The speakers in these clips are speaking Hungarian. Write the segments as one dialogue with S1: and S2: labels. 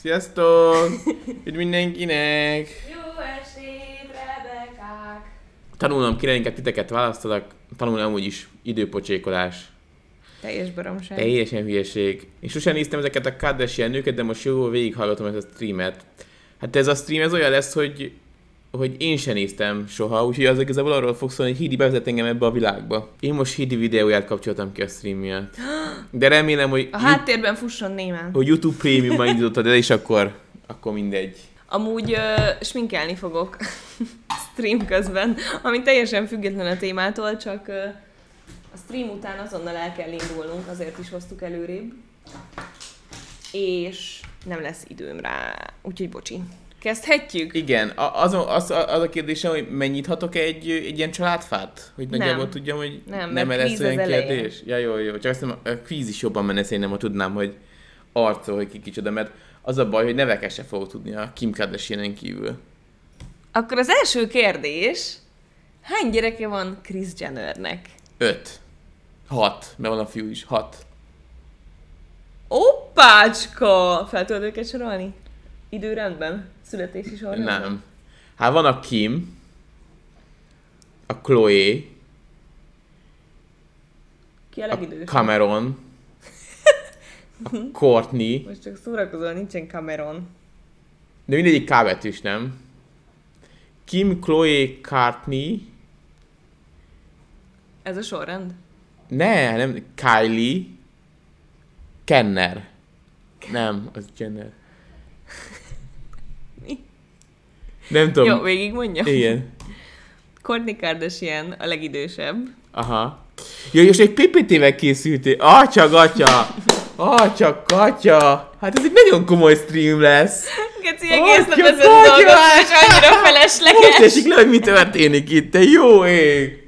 S1: Sziasztok! Üdv mindenkinek!
S2: Jó estét, Rebekák!
S1: Tanulnom kéne, inkább titeket választalak. Tanulni amúgy is időpocsékolás.
S2: Teljes baromság.
S1: Teljesen hülyeség. Én sosem néztem ezeket a Kardashian nőket, de most jól végighallgatom ezt a streamet. Hát ez a stream ez olyan lesz, hogy én sem néztem soha, úgyhogy az igazából arról fog szólni, hogy Hidi bevezet engem ebbe a világba. Én most Hidi videóját kapcsoltam ki a stream miatt. De remélem, hogy...
S2: A háttérben fusson némán.
S1: Hogy YouTube Premium-ban indítottad el, és akkor mindegy.
S2: Amúgy sminkelni fogok stream közben, ami teljesen független a témától, csak a stream után azonnal el kell indulnunk, azért is hoztuk előrébb. És nem lesz időm rá, úgyhogy bocsi. Kezdhetjük?
S1: Igen, az a kérdésem, hogy mennyit hatok egy ilyen családfát? Hogy nagyjából tudjam, hogy nem lesz olyan kérdés? Ja, jó. Csak azt a kvíz is jobban menne szerintem, ha tudnám, hogy arcol, hogy ki kicsoda, mert az a baj, hogy neveket se fogok tudni a Kim Kardashianen kívül.
S2: Akkor az első kérdés, hány gyereke van Kris Jennernek?
S1: 5. 6, mert van a fiú is. 6.
S2: Oppácska! Fel tudod őket sorolni? Időrendben? Születési sorrendben?
S1: Nem. Hát van a Kim, a Chloe,
S2: Ki a legidősebb?
S1: Cameron, a Kourtney,
S2: Most csak szórakozol, nincsen Cameron.
S1: de mindegyik K betűs, nem? Kim, Chloe, Kourtney,
S2: Ez a sorrend?
S1: nem, Kylie, Kenner. Nem, az Jenner.
S2: Mi?
S1: Nem tudom.
S2: Jó, végig mondjam.
S1: Igen.
S2: Kourtney Kardashian a legidősebb.
S1: Aha. Jó, és egy PPT-vel készültél. Atya, katya. Hát ez egy nagyon komoly stream lesz.
S2: Geci, egész nap ezen dolgozom, és annyira
S1: Most
S2: felesleges.
S1: esik le, hogy mi történik itt. Te jó ég.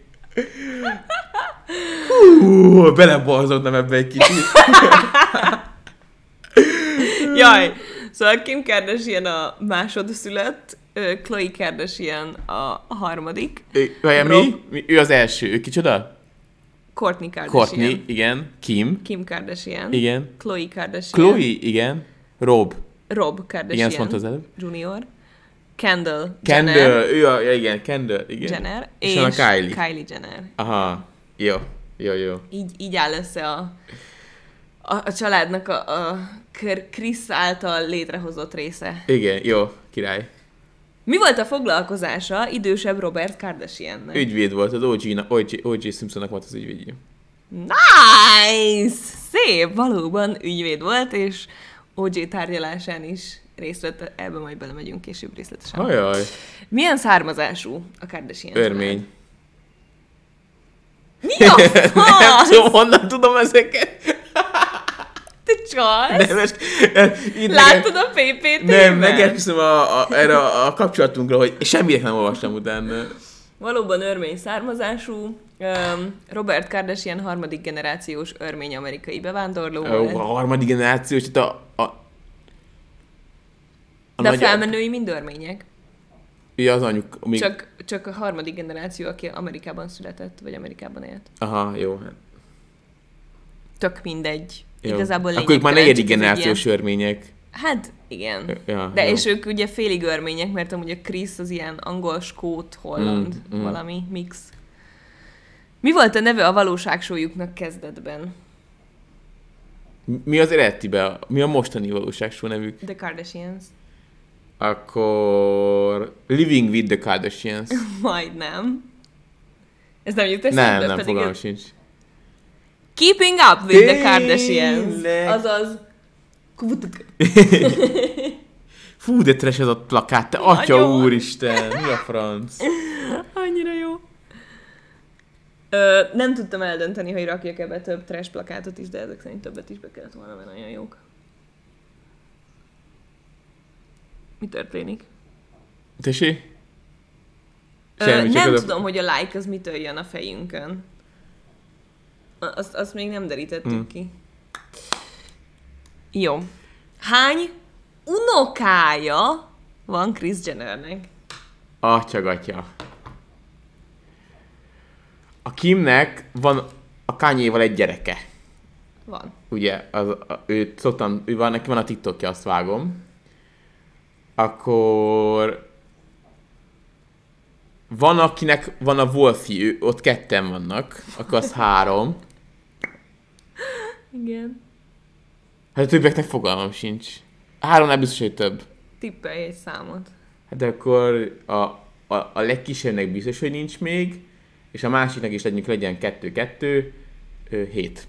S1: Beleborzottam ebbe egy kicsit.
S2: Jaj, szóval Kim Kardashian a másodszülött, Khloe Kardashian a harmadik.
S1: Mi? Ő az első. Ő kicsoda?
S2: Kourtney Kardashian.
S1: Kourtney, igen.
S2: Kim Kardashian.
S1: Igen.
S2: Khloe Kardashian.
S1: Chloe, igen. Rob
S2: Kardashian.
S1: Igen, azt mondta az előbb.
S2: Junior. Kendall
S1: Kendall, igen, Kendall, igen.
S2: Jenner.
S1: És a
S2: Kylie Jenner.
S1: Aha, jó.
S2: Így áll össze a családnak a Kris által létrehozott része.
S1: Igen, jó, király.
S2: Mi volt a foglalkozása idősebb Robert Kardashiannek?
S1: Ügyvéd volt, az O.J. Simpsonnak volt az ügyvédje.
S2: Nice! Szép! Valóban ügyvéd volt, és O.J. tárgyalásán is részt vett, ebben majd belemegyünk később részletesen.
S1: Ajaj.
S2: Milyen származású a Kardashian?
S1: Örmény.
S2: Mi a
S1: Nem
S2: fasz?
S1: tudom, honnan tudom ezeket.
S2: Te csalsz?
S1: Nem,
S2: Láttad a PPT-ben?
S1: Nem, megesküszöm erre a kapcsolatunkra, hogy semmire nem olvastam utána.
S2: Valóban örmény származású. Robert Kardashian harmadik generációs örmény-amerikai bevándorló volt.
S1: A harmadik generációs, tehát
S2: De a felmenői mind örmények.
S1: Ja, az anyuk.
S2: Csak a harmadik generáció, aki Amerikában született, vagy Amerikában élt.
S1: Aha, jó.
S2: Tök mindegy.
S1: Jó.
S2: Igazából
S1: akkor ők már negyedik
S2: csak ez
S1: generációs
S2: ilyen...
S1: örmények.
S2: Hát, igen.
S1: Ja,
S2: de
S1: jó.
S2: és ők ugye félig örmények, mert amúgy a Kris az ilyen angol, skót, holland, valami mix. Mi volt a neve a valóságsójuknak kezdetben?
S1: Mi az eredetiben? Mi a mostani valóságsó nevük?
S2: The Kardashians.
S1: Akkor... Living with the Kardashians.
S2: Majdnem. Ez nem jut eszembe?
S1: Nem, fogalmam sincs.
S2: Keeping up with the Kardashians.
S1: Tényleg?
S2: Azaz...
S1: Fú, de trash ez a plakát, te atya úristen, mi a franc?
S2: Annyira jó. Nem tudtam eldönteni, hogy rakjak ebbe több trash plakátot is, de ezek szerint többet is be kellett volna, mert nagyon jók. Mi történik?
S1: Tessék?
S2: Nem tudom, hogy a like az mitől jön a fejünkön. Azt még nem derítettük ki. Jó. Hány unokája van Kris Jennernek?
S1: Atyagatya. A Kimnek van a Kanye-val egy gyereke.
S2: Van.
S1: Ugye, ő van, neki van a TikTokja, azt vágom. Akkor... Van, akinek van a Wolfie, ott ketten vannak, akkor az 3.
S2: Igen.
S1: Hát a többieknek fogalmam sincs. 3-nál biztos, hogy több.
S2: Tippelj egy számot.
S1: Hát akkor a legkisebbnek biztos, hogy nincs még, és a másiknak is legyen 2-2, 7.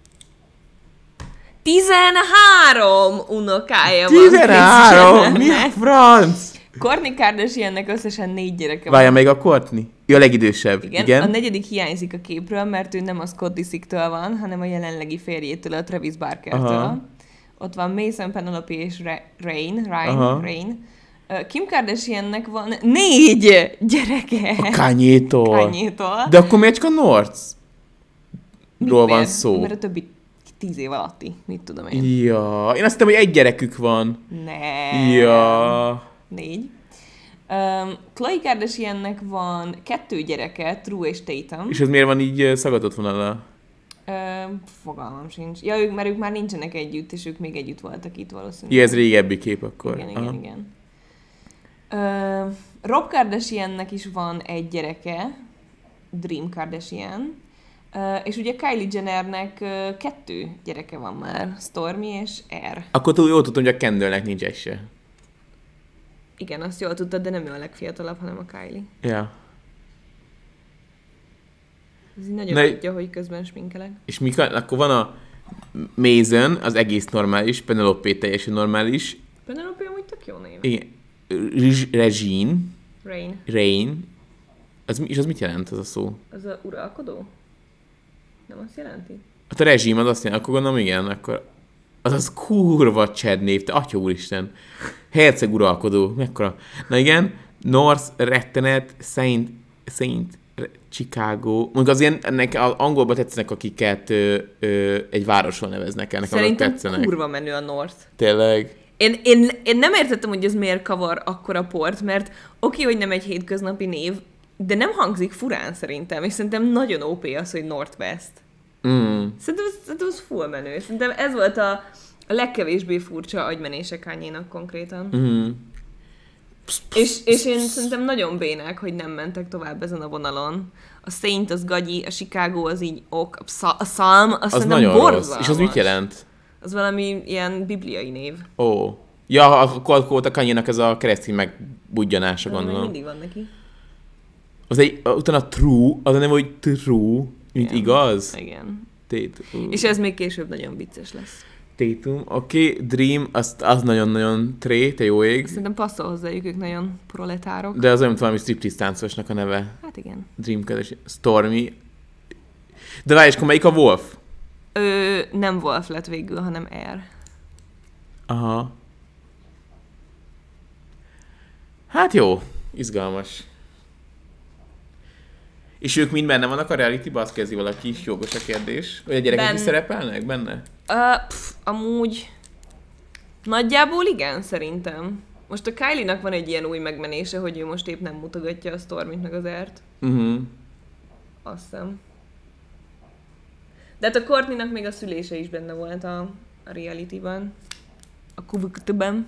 S2: 13 unokája van.
S1: 13? Mi a franc?
S2: Kourtney Kardashiannek összesen 4 gyereke van.
S1: Várja meg a Kourtney? Ő a legidősebb. Igen.
S2: A negyedik hiányzik a képről, mert ő nem a Scott Disick-től van, hanem a jelenlegi férjétől, a Travis Barkertől.
S1: Aha.
S2: Ott van Mason, Penelope és Rain. Kim Kardashiannek van 4 gyereke.
S1: A Kanye-tól.
S2: Kanye-tól.
S1: De akkor miért csak a North-ról van szó?
S2: Mert a többi 10 év alatti, mit tudom én.
S1: Ja, én azt hittem, hogy egy gyerekük van.
S2: Nem.
S1: Ja.
S2: 4. Khloe Kardashiannek van 2 gyereke, True és Tatum.
S1: És ez miért van így szaggatott vonala?
S2: Fogalmam sincs. Ja, mert ők már nincsenek együtt, és ők még együtt voltak itt valószínűleg.
S1: Ja, ez régebbi kép akkor.
S2: Igen. Rob Kardashiannek is van egy gyereke, Dream Kardashian, és ugye Kylie Jennernek 2 gyereke van már, Stormi és Air.
S1: Akkor túl jól tudtam, hogy a Kendallnek nincs egy se.
S2: Igen, azt jól tudtad, de nem ő a legfiatalabb, hanem a Kylie.
S1: Ja.
S2: Ez így nagyon tudja, hogy közben sminkelek.
S1: És akkor van a Mason, az egész normális, Penelope teljesen normális.
S2: Penelope amúgy tök jó név.
S1: Igen. Regine.
S2: Rain.
S1: És az mit jelent az a szó?
S2: Az a uralkodó? Nem azt jelenti?
S1: Hát a rezsim az azt jelenti, akkor gondolom igen, akkor... Az kurva Chad név, te atya úristen. Herceg uralkodó, mekkora. Na igen, North, rettenet, Saint Chicago. Mondjuk az ilyen, ennek az angolban tetszenek, akiket egy városról neveznek el. Nekem
S2: szerintem kurva menő a North.
S1: Tényleg.
S2: Én nem értettem, hogy ez miért kavar akkora port, mert oké, hogy nem egy hétköznapi név, de nem hangzik furán szerintem, és szerintem nagyon OP az, hogy Northwest. Szerintem ez full menő. Szerintem ez volt a legkevésbé furcsa agymenése Kanye-nak konkrétan. És én szerintem nagyon bénák, hogy nem mentek tovább ezen a vonalon. A Saint az gagyi, a Chicago az így ok, a Psalm az szerintem borzalmas.
S1: És az mit jelent?
S2: Az valami ilyen bibliai név.
S1: Ó. Ja, akkor volt a Kanye-nak ez a keresztény megbudjanása, gondolom.
S2: Mindig van neki.
S1: Utána true, az nem, hogy true, mint igen. Igaz?
S2: Igen.
S1: És
S2: ez még később nagyon vicces lesz.
S1: Tatum, oké, Dream, az nagyon-nagyon te jó ég.
S2: Szerintem passzol hozzájuk, ők nagyon proletárok.
S1: De az olyan, mint valami striptease táncosnak a neve.
S2: Hát igen.
S1: Dream Kardashian, Stormi. De várj, és akkor melyik a Wolf?
S2: Nem Wolf lett végül, hanem Air.
S1: Aha. Hát izgalmas. És ők mind benne vannak a reality-ba? Azt kezdi valaki is, jogos a kérdés. Vagy a gyerekek is szerepelnek benne?
S2: Amúgy nagyjából igen, szerintem. Most a Kylie-nak van egy ilyen új megmenése, hogy ő most épp nem mutogatja a Stormit meg az Air-t. Azt hiszem. De hát a Kourtneynak még a szülése is benne volt a reality-ban. A kuvuktben.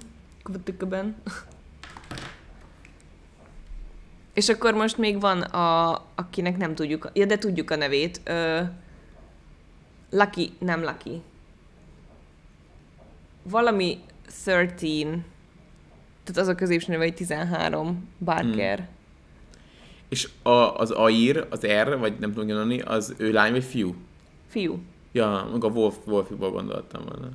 S2: És akkor most még van akinek nem tudjuk, de tudjuk a nevét. Nem Lucky. Valami 13. Tehát az a középső neve, hogy 13. Barker.
S1: És az Air, az R, vagy nem tudom gondolni, az ő lány vagy fiú?
S2: Fiú.
S1: Ja, meg a Wolfiból gondoltam volna.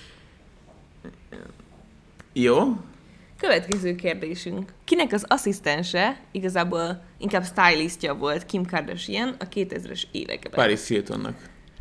S1: Jó.
S2: Következő kérdésünk. Kinek az asszisztense, igazából inkább stylistja volt Kim Kardashian a 2000-es években?
S1: Paris Hiltonnak.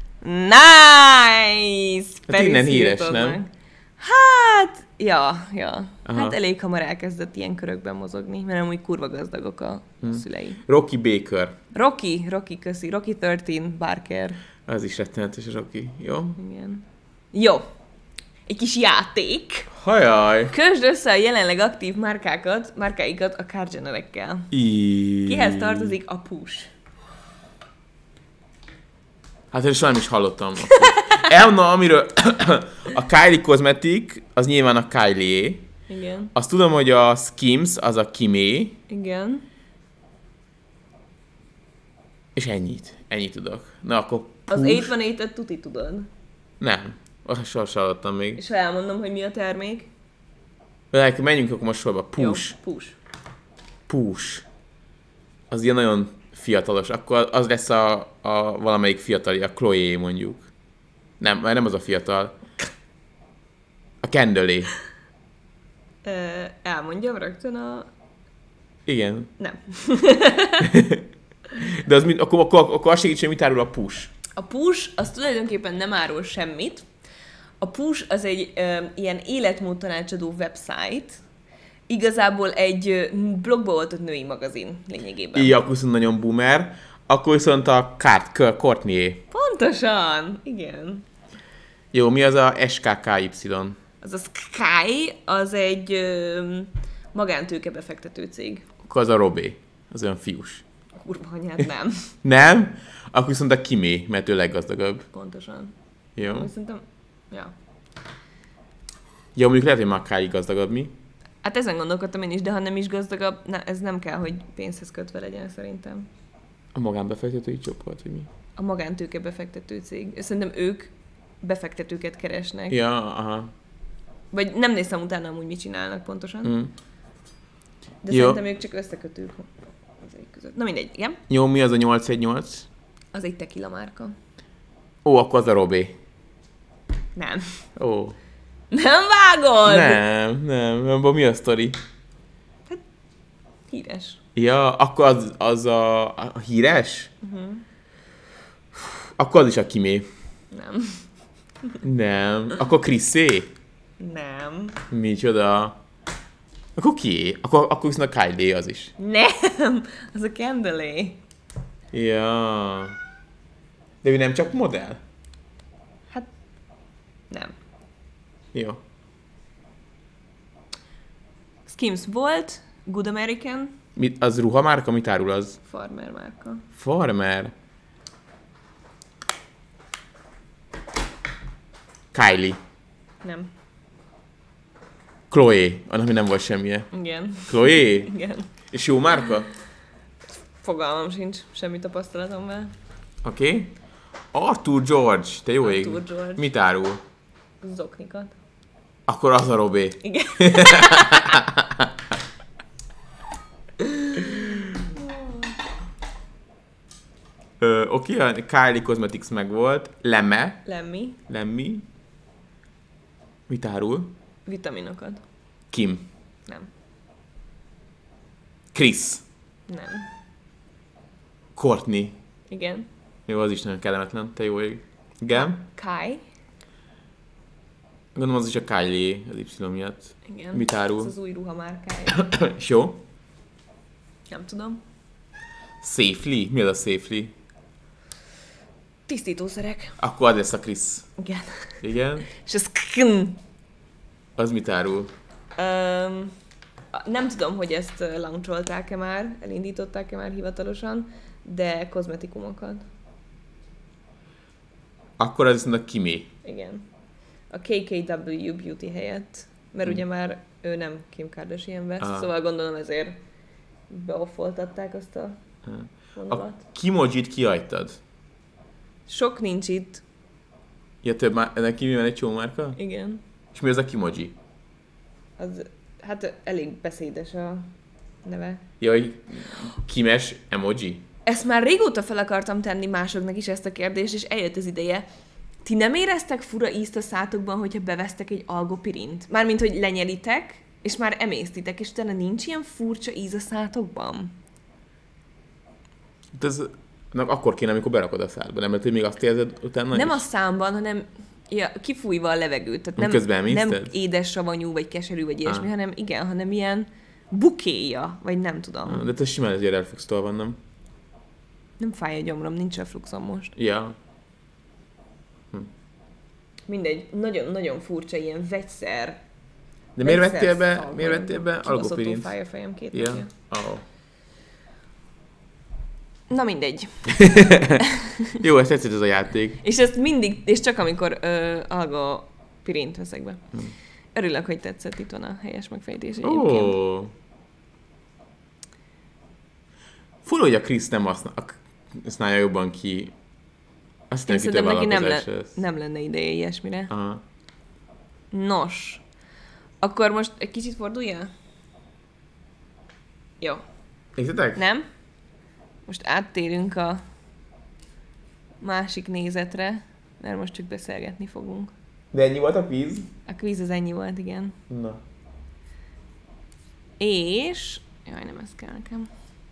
S2: Nice!
S1: Hát innen híres, nem?
S2: Hát, ja.
S1: Aha.
S2: Hát elég hamar elkezdett ilyen körökben mozogni, mert amúgy kurva gazdagok a szülei.
S1: Rocky Baker.
S2: Rocky, köszi. Rocky 13 Barker.
S1: Az is rettenetes Rocky, jó?
S2: Igen. Jó. Egy kis játék.
S1: Hajaj!
S2: Kösd össze a jelenleg aktív márkáikat a Kardashian-ekkel. Kihez tartozik a Push?
S1: Hát én sajnos hallottam. Amiről a Kylie Cosmetic, az nyilván a Kylie-é.
S2: Igen.
S1: Azt tudom, hogy a Skims az a Kimé,
S2: Igen.
S1: és ennyit tudok. Na akkor
S2: Az
S1: Push.
S2: 818-et tuti tudod.
S1: Nem, azt sosem hallottam még.
S2: És ha elmondom, hogy mi a termék?
S1: Menjünk akkor most sorba. Push.
S2: Jó, push.
S1: Push. Az ilyen nagyon fiatalos. Akkor az lesz a valamelyik fiatalja, a Chloe mondjuk. Nem, mert nem az a fiatal. A Kendallé.
S2: Elmondjam rögtön a...
S1: Igen.
S2: Nem.
S1: De az akkor azt segítsen, mit árul a Push.
S2: A push az tulajdonképpen nem árul semmit. A push az egy ilyen életmódtanácsadó website. Igazából egy blogba oltott női magazin lényegében.
S1: Így, akkor viszont nagyon boomer. Akkor viszont a Courtney.
S2: Pontosan! Igen.
S1: Jó, mi az a SKKY?
S2: Az a Sky, az egy magántőke befektető cég.
S1: Akkor az a Robé. Az olyan fiús.
S2: Kurva anyád, nem.
S1: Nem? Akkor viszont a Kimé, mert ő leggazdagabb.
S2: Pontosan.
S1: Jó.
S2: Szerintem, ja.
S1: Jó, mondjuk lehet, hogy Mackay gazdagabb, mi?
S2: Hát ezen gondolkodtam én is, de ha nem is gazdagabb, ez nem kell, hogy pénzhez kötve legyen szerintem.
S1: A magánbefektetői csoport, vagy mi?
S2: A magántőke befektető cég. Szerintem ők befektetőket keresnek.
S1: Ja, aha.
S2: Vagy nem néztem utána amúgy mit csinálnak pontosan.
S1: Mm.
S2: De
S1: Jó.
S2: szerintem ők csak összekötők az egy között. Na mindegy, igen.
S1: Jó, mi az a 818?
S2: Az egy tequila márka.
S1: Ó, akkor az a Robé.
S2: Nem.
S1: Ó.
S2: Nem vágod!
S1: Nem. Abban mi a sztori?
S2: Híres.
S1: Ja, akkor az a híres? Akkor az is a Kimé.
S2: Nem.
S1: Nem. Akkor Chrisé?
S2: Nem.
S1: Micsoda? Akkor kié? Akkor viszont a Kylie az is.
S2: Nem! Az a Kendallé.
S1: Ja. De ő nem csak modell?
S2: Hát, nem.
S1: Jó.
S2: Skims volt, Good American,
S1: Az ruhamárka? Mit árul az?
S2: Farmer márka.
S1: Farmer. Kylie.
S2: Nem.
S1: Chloe. Annak még nem volt semmije.
S2: Igen.
S1: Chloe?
S2: Igen.
S1: És jó márka?
S2: Fogalmam sincs, semmi tapasztalatom vele.
S1: Oké. Okay. Arthur George. Te jó ég.
S2: Arthur George.
S1: Mit árul?
S2: Zoknikat.
S1: Akkor az a Robé.
S2: Igen.
S1: Oké, a Kylie Cosmetics meg volt.
S2: Lemmi.
S1: Mit árul?
S2: Vitaminokat.
S1: Kim.
S2: Nem.
S1: Chris.
S2: Nem.
S1: Courtney.
S2: Igen.
S1: Jó, az is nagyon kellemetlen. Te jó ég. Igen.
S2: Kai.
S1: Gondolom az is a Kylie az Y miatt.
S2: Igen.
S1: Mit árul?
S2: Ez az új ruhamárkája.
S1: És jó.
S2: Nem tudom.
S1: Safely? Mi az a Safely?
S2: Tisztítószerek.
S1: Akkor az lesz a Chris.
S2: Igen.
S1: Igen.
S2: És ez kn.
S1: Az mit árul?
S2: Nem tudom, hogy ezt launcholták-e már, elindították-e már hivatalosan, de kozmetikumokat.
S1: Akkor az viszont a Kimé.
S2: Igen. A KKW Beauty helyett, mert ugye már ő nem Kim Kardashian West, szóval gondolom ezért beoffoltatták azt a vonalat.
S1: A Kimojit kihagytad?
S2: Sok nincs itt.
S1: Ja, több már, ennek Kimi van egy csomó márka?
S2: Igen.
S1: És mi az a Kimoji?
S2: Az, hát elég beszédes a neve.
S1: Jaj, Kimes emoji?
S2: Ezt már régóta fel akartam tenni másoknak is ezt a kérdést, és eljött az ideje. Ti nem éreztek fura ízt a szátokban, hogyha bevesztek egy algopirint? Mármint, hogy lenyelitek, és már emésztitek, és utána nincs ilyen furcsa íz a szátokban?
S1: Hát ez akkor kéne, amikor berakod a szádba, nem? Mert hogy még azt érzed utána
S2: Nem
S1: is?
S2: a számban, hanem kifújva a levegőt. Tehát
S1: Közben
S2: nem
S1: emészted?
S2: édes savanyú, vagy keserű, vagy ilyesmi, hanem ilyen bukéja, vagy nem tudom.
S1: De te simán ezért el fogsz tolva, nem?
S2: Nem fáj a gyomrom, nincs refluxom most.
S1: Ja.
S2: Mindegy, nagyon-nagyon furcsa ilyen vegyszer.
S1: De miért vettél be algopirint?
S2: Fáj a fejem 2
S1: Ja.
S2: napja.
S1: Oh.
S2: Na mindegy.
S1: Jó, ezt tetszett ez a játék.
S2: És ezt mindig, és csak amikor algopirint veszek be. Örülök, hogy tetszett, itt van a helyes megfejtés egyébként.
S1: Fura, hogy a Chris nem használja jobban ki. Azt
S2: én szerintem neki nem lenne ideje ilyesmire.
S1: Aha.
S2: Nos. Akkor most egy kicsit fordulja? Jó.
S1: Nézzetek?
S2: Nem? Most áttérünk a másik nézetre, mert most csak beszélgetni fogunk.
S1: De ennyi volt a kvíz?
S2: A kvíz az ennyi volt, igen.
S1: Na.
S2: És... Jaj, nem ez kell nekem.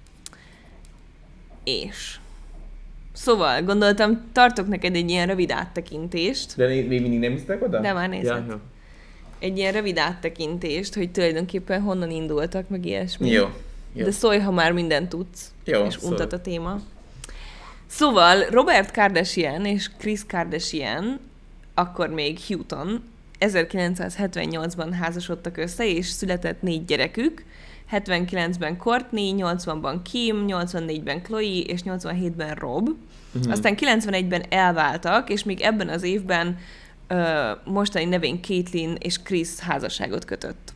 S2: És... Szóval, gondoltam, tartok neked egy ilyen rövid áttekintést.
S1: De még mindig nem hisztek oda?
S2: De már nézed. Ja. Egy ilyen rövid áttekintést, hogy tulajdonképpen honnan indultak, meg ilyesmi.
S1: Jó.
S2: De szólj, ha már mindent tudsz.
S1: Jó,
S2: és untat a téma. Szóval Robert Kardashian és Kris Kardashian, akkor még Houghton, 1978-ban házasodtak össze, és született 4 gyerekük. 79-ben Kourtney, 80-ban Kim, 84-ben Khloe, és 87-ben Rob. Aztán 91-ben elváltak, és még ebben az évben mostani nevén Caitlyn és Kris házasságot kötött.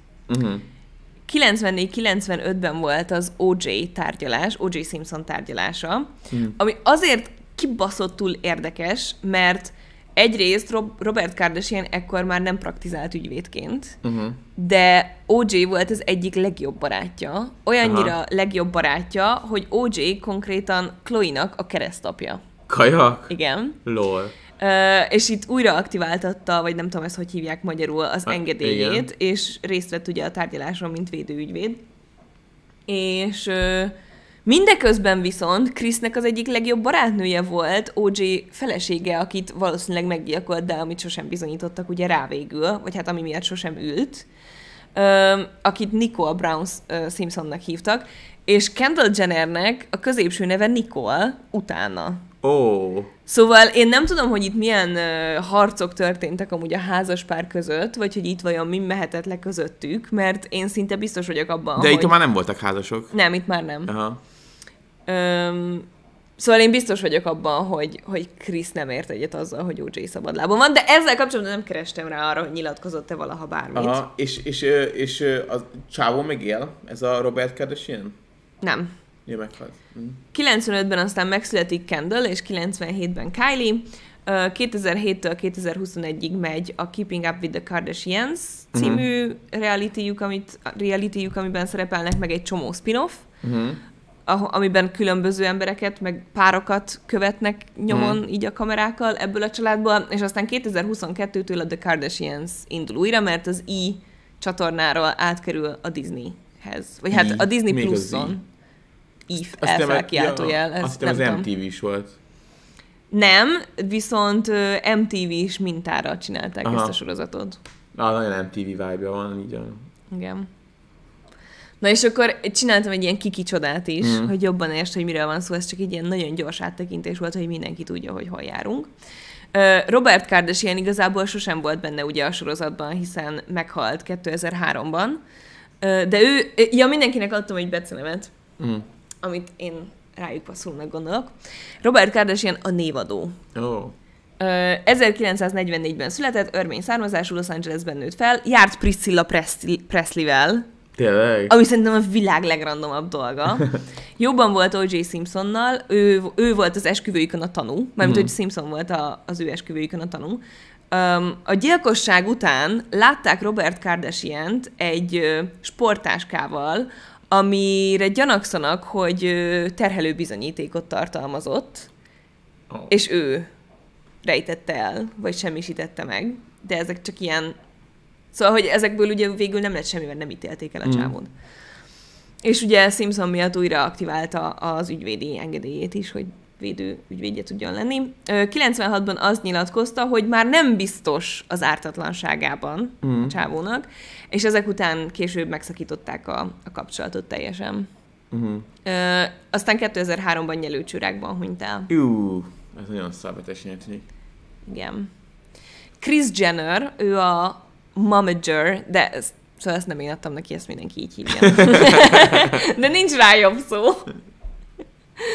S2: 94-95-ben volt az O.J. tárgyalás, O.J. Simpson tárgyalása, ami azért kibaszottul érdekes, mert egyrészt Robert Kardashian ekkor már nem praktizált ügyvédként, de O.J. volt az egyik legjobb barátja. Olyannyira legjobb barátja, hogy O.J. konkrétan Khloe-nak a keresztapja.
S1: Kajak?
S2: Igen.
S1: Lol.
S2: És itt újra aktiváltatta, vagy nem tudom ezt, hogy hívják magyarul, az engedélyét, igen. És részt vett ugye a tárgyaláson, mint védőügyvéd. És mindeközben viszont Krisnek az egyik legjobb barátnője volt O.J. felesége, akit valószínűleg meggyilkolt, de amit sosem bizonyítottak ugye rá végül, vagy hát ami miatt sosem ült, akit Nicole Brown Simpsonnak hívtak, és Kendall Jennernek a középső neve Nicole utána. Szóval én nem tudom, hogy itt milyen harcok történtek amúgy a házaspár között, vagy hogy itt vajon mi mehetett le közöttük, mert én szinte biztos vagyok abban,
S1: de itt már nem voltak házasok.
S2: Nem, itt már nem.
S1: Aha.
S2: Szóval én biztos vagyok abban, hogy Kris nem ért egyet azzal, hogy O.J. szabadlábon van, de ezzel kapcsolatban nem kerestem rá arra, hogy nyilatkozott-e valaha bármit.
S1: Aha, és a csávó még él? Ez a Robert Kardashian?
S2: Nem.
S1: Ja, meghalt.
S2: 95-ben aztán megszületik Kendall, és 97-ben Kylie. 2007-től 2021-ig megy a Keeping Up with the Kardashians című realityjük, amiben szerepelnek meg egy csomó spin-off, amiben különböző embereket, meg párokat követnek nyomon így a kamerákkal ebből a családból, és aztán 2022-től a The Kardashians indul újra, mert az csatornáról átkerül a Disneyhez. Vagy hát a Disney Pluson. Elfelkiáltójel.
S1: Azt hiszem, az MTV is volt.
S2: Nem, viszont MTV is mintára csinálták ezt a sorozatot.
S1: Nagyon MTV vibe-ja van, így a...
S2: Igen. Na és akkor csináltam egy ilyen kiki csodát is, hogy jobban értsd, hogy miről van szó, ez csak egy ilyen nagyon gyors áttekintés volt, hogy mindenki tudja, hogy hol járunk. Robert Kardashian igazából sosem volt benne ugye a sorozatban, hiszen meghalt 2003-ban, de ő, mindenkinek adtam egy becenevet, amit én rájuk passzolnak gondolok. Robert Kardashian a névadó. 1944-ben született, örmény származású, Los Angelesben nőtt fel, járt Priscilla Presley-vel.
S1: Tényleg?
S2: Ami szerintem a világ legrandomabb dolga. Jobban volt O.J. Simpsonnal, ő volt az esküvőjükön a tanú, mármint hogy Simpson volt az ő esküvőjükön a tanú. A gyilkosság után látták Robert Kardashiant egy sporttáskával, amire gyanakszanak, hogy terhelő bizonyítékot tartalmazott, és ő rejtette el, vagy semmisítette meg. De ezek csak ilyen... Szóval, hogy ezekből ugye végül nem lett semmi, mert nem ítélték el a csávót. És ugye Simpson miatt újra aktiválta az ügyvédi engedélyét is, hogy védő ügyvédje tudjon lenni. 96-ban azt nyilatkozta, hogy már nem biztos az ártatlanságában a csávónak, és ezek után később megszakították a kapcsolatot teljesen. Aztán 2003-ban nyelőcsőrákban hunyt el.
S1: Ez nagyon szabadesénye tűnik.
S2: Igen. Kris Jenner, ő a momager, de szóval ezt nem én adtam neki, ezt mindenki így hívja. De nincs rá jobb szó.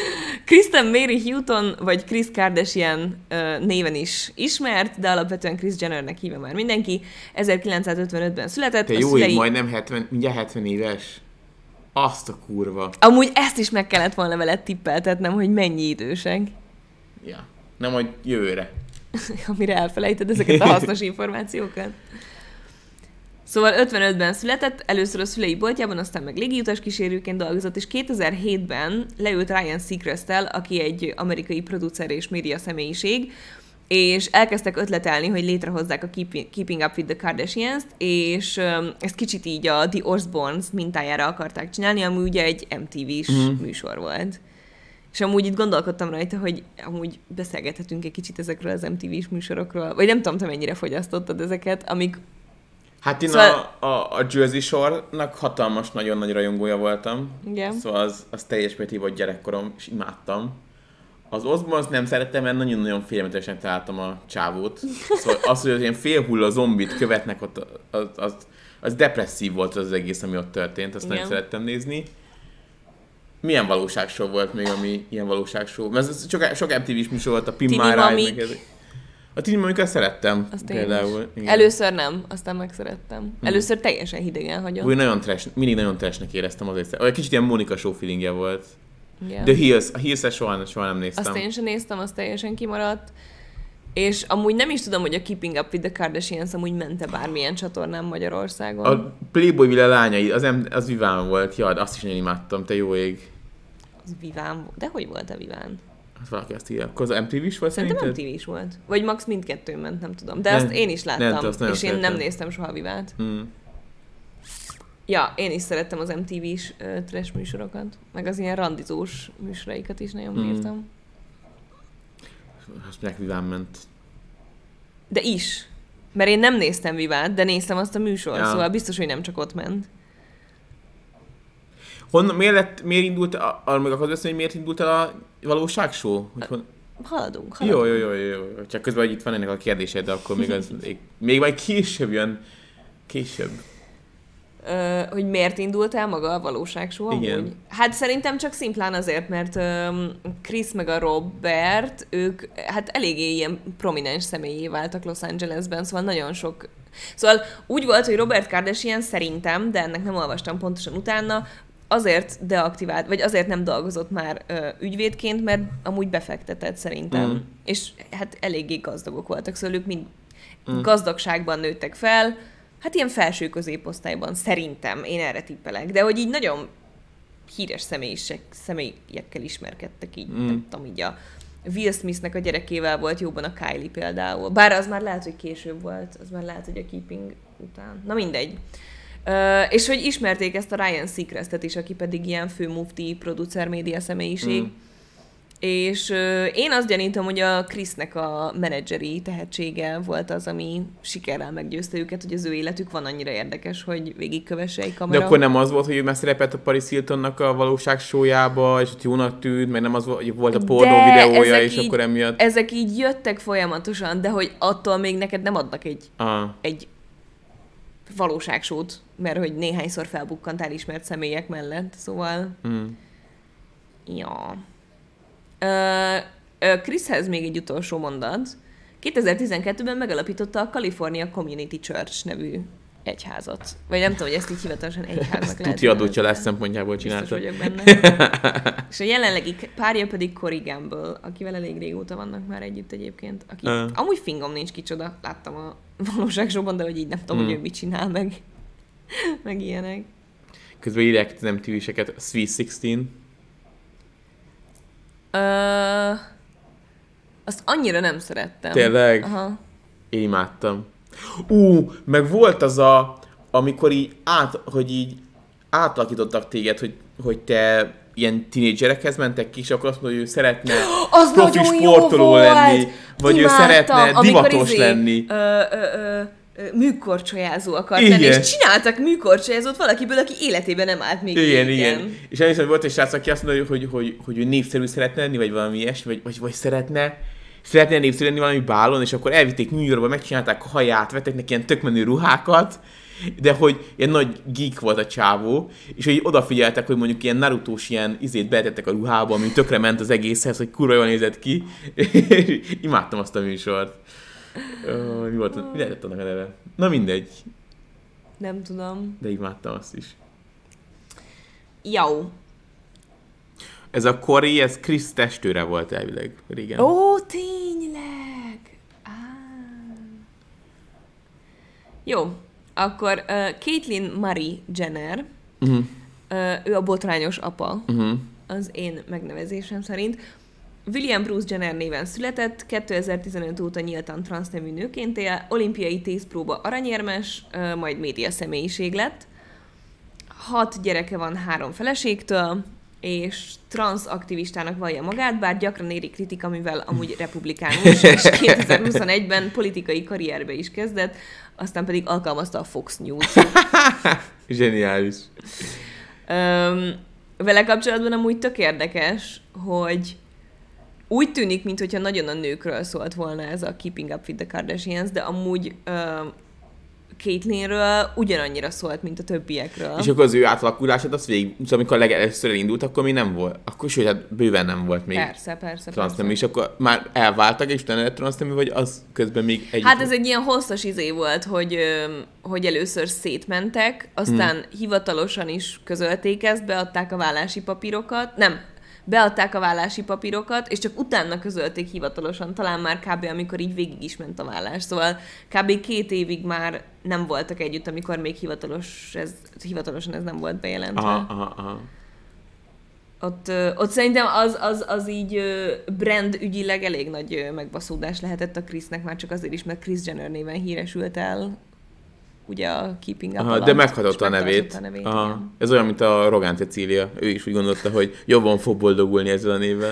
S2: Kristen Mary Houghton, vagy Kris Kardashian néven is ismert, de alapvetően Kris Jennernek hívja már mindenki. 1955-ben született.
S1: Te jó, szülei... majdnem 70, mindjárt 70 éves. Azt a kurva.
S2: Amúgy ezt is meg kellett volna veled tippeltetnem, hogy mennyi idősek.
S1: Ja, nem, hogy jövőre.
S2: Amire elfelejted ezeket a hasznos információkat. Szóval 55-ben született, először a szülei boltjában, aztán meg légiutas kísérőként dolgozott, és 2007-ben leült Ryan Seacrest-tel, aki egy amerikai producer és média személyiség, és elkezdtek ötletelni, hogy létrehozzák a Keeping Up with the Kardashians-t, és ezt kicsit így a The Osbournes mintájára akarták csinálni, ami ugye egy MTV-s műsor volt. És amúgy itt gondolkodtam rajta, hogy amúgy beszélgethetünk egy kicsit ezekről az MTV-s műsorokról, vagy nem tudom, te mennyire fogyasztottad ezeket, amik...
S1: Hát én szóval... a Jersey Shore-nak hatalmas, nagyon nagy rajongója voltam.
S2: Igen.
S1: Szóval az teljes mértékben volt gyerekkorom, és imádtam. Az Osbournes nem szerettem, mert nagyon-nagyon félelmetesen találtam a csávót. Szóval az, hogy ilyen félhulla zombit követnek ott, az depresszív volt az egész, ami ott történt, azt nem szerettem nézni. Milyen valóságshow volt még, ami ilyen valóságshow? Mert sok MTV-s műsor volt, a Pin My Ride, a Tini Mamikát szerettem.
S2: Azt például. Először nem, aztán megszerettem. Először teljesen hidegen hagyott.
S1: Mindig nagyon trashnek éreztem azért. Olyan kicsit ilyen Monica Show feelingje volt.
S2: Yeah.
S1: The Hills, a Hills-et soha nem néztem.
S2: Azt én sem néztem, az teljesen kimaradt. És amúgy nem is tudom, hogy a Keeping Up with the Kardashians amúgy mente bármilyen csatornán Magyarországon.
S1: A Playboy Villa lányai, az Viván volt, jad, azt is én imádtam, te jó ég.
S2: Az Viván volt? De hogy volt a Viván?
S1: Hát valaki azt írja. Akkor az MTV-s volt
S2: szerintem MTV-s volt. Vagy max mindkettőn ment, nem tudom. De azt én is láttam, és én nem néztem soha Vivát. Ja, én is szerettem az MTV-s trash műsorokat. Meg az ilyen randizós műsoraikat is nagyon bírtam.
S1: Azt mondják, Viván ment.
S2: De is. Mert én nem néztem Vivát, de néztem azt a műsort, szóval biztos, hogy nem csak ott ment.
S1: Miért indult, még akarod beszélni, hogy miért indult el a valóságshow?
S2: Haladunk.
S1: Jó. Csak közben, hogy itt van ennek a kérdésed, de akkor még majd később jön. Később.
S2: Hogy miért indult el maga a valóságshow?
S1: Igen.
S2: Amúgy? Hát szerintem csak szimplán azért, mert Chris meg a Robert, ők hát eléggé ilyen prominens személyé váltak Los Angelesben, szóval nagyon sok... Szóval úgy volt, hogy Robert Kardashian szerintem, de ennek nem olvastam pontosan utána, azért deaktivált, vagy azért nem dolgozott már ügyvédként, mert amúgy befektetett szerintem. És hát eléggé gazdagok voltak, szóval ők mind gazdagságban nőttek fel, hát ilyen felső középosztályban szerintem, én erre tippelek, de hogy így nagyon híres személyekkel ismerkedtek így, nem tudom, így a Will Smithnek a gyerekével volt jóban a Kylie például, bár az már lehet, hogy később volt, az már lehet, hogy a Keeping után, na mindegy. És hogy ismerték ezt a Ryan Seacrestet is, aki pedig ilyen főmufti, producer, média személyiség. És én azt gyanítom, hogy a Chrisnek a menedzseri tehetsége volt az, ami sikerrel meggyőzte őket, hogy az ő életük van annyira érdekes, hogy végigkövesse egy kamera.
S1: De akkor nem az volt, hogy ő megszerepelt a Paris Hiltonnak a valóságshow-jába, és ott jónak tűnt, meg nem az volt, hogy volt a pornó videója, és így, akkor emiatt...
S2: Ezek így jöttek folyamatosan, de hogy attól még neked nem adnak egy valóságsót, mert hogy néhányszor felbukkantál ismert személyek mellett, szóval... Ja... Chrishez még egy utolsó mondat. 2012-ben megalapította a California Community Church nevű egyházat. Vagy nem tudom, hogy ezt így hivatalosan egyháznak lehet.
S1: Tuti adócsalás szempontjából csinálta.
S2: Biztos vagyok benne. És a jelenlegi párja pedig Corey Gamble, akivel elég régóta vannak már együtt egyébként. Aki amúgy fingom nincs kicsoda, láttam a valóságsóban, de hogy így nem tudom, hogy ő mit csinál meg ilyenek.
S1: Közben írják az MTV-seket, Sweet 16.
S2: Azt annyira nem szerettem.
S1: Tényleg?
S2: Aha.
S1: Én imádtam. Meg volt az amikor így átalakítottak téged, hogy te ilyen tínédzserekhez mentek ki, és akkor azt mondja, hogy ő szeretne profi sportoló lenni, vagy imádtam, ő szeretne divatos lenni.
S2: Műkorcsolyázó akart lenni, és csináltak műkorcsolyázót valakiből, aki életében nem állt még
S1: igen. És elhiszem, hogy volt egy srác, aki azt mondja, hogy ő népszerű szeretne lenni, vagy valami ilyesmi, vagy szeretne népszerű lenni valami bálon, és akkor elvitték New Yorkba, megcsinálták a haját, vettek neki ilyen tök menő ruhákat, de hogy ilyen nagy geek volt a csávó, és hogy odafigyeltek, hogy mondjuk ilyen Narutós ilyen izét beletettek a ruhába, ami tökre ment az egészhez, hogy kurva jól nézett ki. Imádtam azt a műsort. Mi lehetett annak a neve? Na mindegy.
S2: Nem tudom.
S1: De imádtam azt is.
S2: Jó.
S1: Ez a Cory, ez Chris testőre volt elvileg régen.
S2: Ó, tényleg! Jó, akkor Caitlyn Marie Jenner, ő a botrányos apa, az én megnevezésem szerint. William Bruce Jenner néven született, 2015 óta nyíltan transznemű nőként él, olimpiai tészpróba aranyérmes, majd média személyiség lett. 6 gyereke van 3 feleségtől, és transzaktivistának vallja magát, bár gyakran éri kritika, mivel amúgy republikánus, és 2021-ben politikai karrierbe is kezdett, aztán pedig alkalmazta a Fox News.
S1: Zseniális.
S2: Vele kapcsolatban amúgy tök érdekes, hogy úgy tűnik, mintha nagyon a nőkről szólt volna ez a Keeping Up with the Kardashians, de amúgy Caitlynről ugyanannyira szólt, mint a többiekről.
S1: És akkor az ő átalakulását, az végig, amikor legelőször elindult, akkor még nem volt. Akkor sőt, hát bőven nem volt még.
S2: Persze.
S1: Transznemű, és akkor már elváltak, és utána lett transznemű, vagy az közben még egy...
S2: Hát ez egy ilyen hosszas izé volt, hogy először szétmentek, aztán hivatalosan is közölték ezt, beadták a vállási papírokat. Nem, beadták a vállási papírokat, és csak utána közölték hivatalosan, talán már kb. Amikor így végig is ment a vállás. Szóval kb. 2 évig már nem voltak együtt, amikor még hivatalosan ez nem volt bejelentve.
S1: Aha.
S2: Ott szerintem az így brand ügyileg elég nagy megbaszódás lehetett a Chrisnek, már csak azért is, mert Kris Jenner néven híresült el, ugye a Keeping Up alatt.
S1: De meghagyott a nevét. Ez olyan, mint a Rogán Cecília. Ő is úgy gondolta, hogy jobban fog boldogulni ezzel a névvel.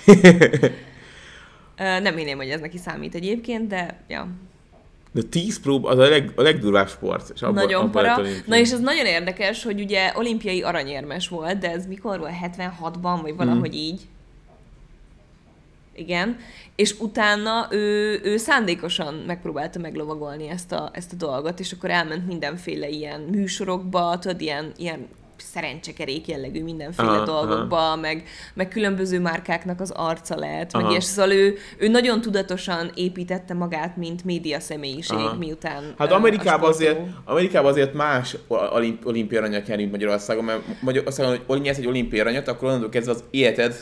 S2: Nem hinném, hogy ez neki számít egyébként, de ja.
S1: De 10 prób az a legdurvább sport. És
S2: nagyon para. Na és ez nagyon érdekes, hogy ugye olimpiai aranyérmes volt, de ez mikor volt? 76-ban, vagy valahogy így. Igen. És utána ő szándékosan megpróbálta meglovagolni ezt a dolgot, és akkor elment mindenféle ilyen műsorokba, tudod, ilyen szerencsekerék jellegű mindenféle dolgokba, meg különböző márkáknak az arca lett, meg és szóval ő nagyon tudatosan építette magát, mint média személyiség, miután
S1: hát Amerikában azért más olimpiai aranyat nyer, mint Magyarországon, mert Magyarországon, hogy nyersz egy olimpiai aranyat, akkor onnantól kezdve az életed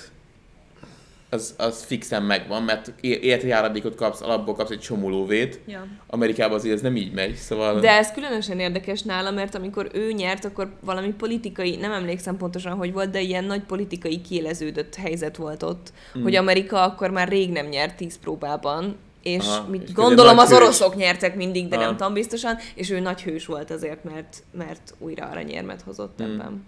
S1: az fixen megvan, mert életi járadékot kapsz, alapból kapsz egy csomó lóvét. Ja. Amerikában azért ez nem így megy, szóval...
S2: De ez különösen érdekes nála, mert amikor ő nyert, akkor valami politikai, nem emlékszem pontosan, hogy volt, de ilyen nagy politikai kiéleződött helyzet volt ott, hogy Amerika akkor már rég nem nyert 10 próbában, és gondolom az oroszok nyertek mindig, de nem tudom biztosan, és ő nagy hős volt azért, mert újra aranyérmet hozott ebben.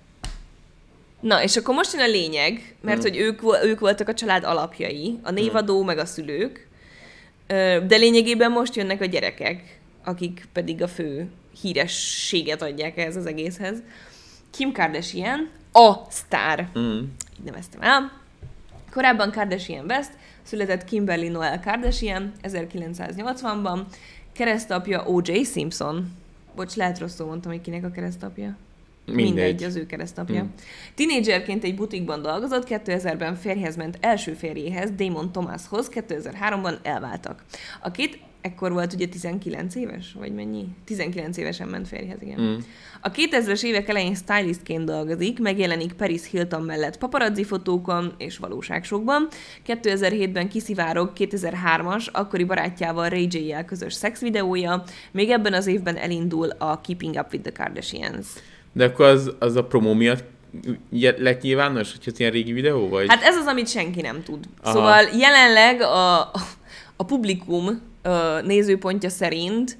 S2: Na, és akkor most jön a lényeg, mert hogy ők voltak a család alapjai, a névadó, meg a szülők, de lényegében most jönnek a gyerekek, akik pedig a fő hírességet adják ehhez az egészhez. Kim Kardashian, a sztár, így neveztem el. Korábban Kardashian West, született Kimberly Noel Kardashian 1980-ban, keresztapja O.J. Simpson. Bocs, lehet rosszul mondtam, hogy kinek a keresztapja. Mindegy, az ő keresztapja. Tinédzserként egy butikban dolgozott, 2000-ben férjhez ment első férjéhez, Damon Thomashoz, 2003-ban elváltak. A két ekkor volt ugye 19 éves, vagy mennyi? 19 évesen ment férjhez, igen. A 2000-es évek elején stylistként dolgozik, megjelenik Paris Hilton mellett paparazzi fotókon és valóságsokban. 2007-ben kiszivárog 2003-as, akkori barátjával Ray J-jel közös szexvideója, még ebben az évben elindul a Keeping Up with the Kardashians.
S1: De akkor az a promó miatt lett nyilvános, hogy ez ilyen régi videó, vagy?
S2: Hát ez az, amit senki nem tud. Szóval jelenleg a publikum nézőpontja szerint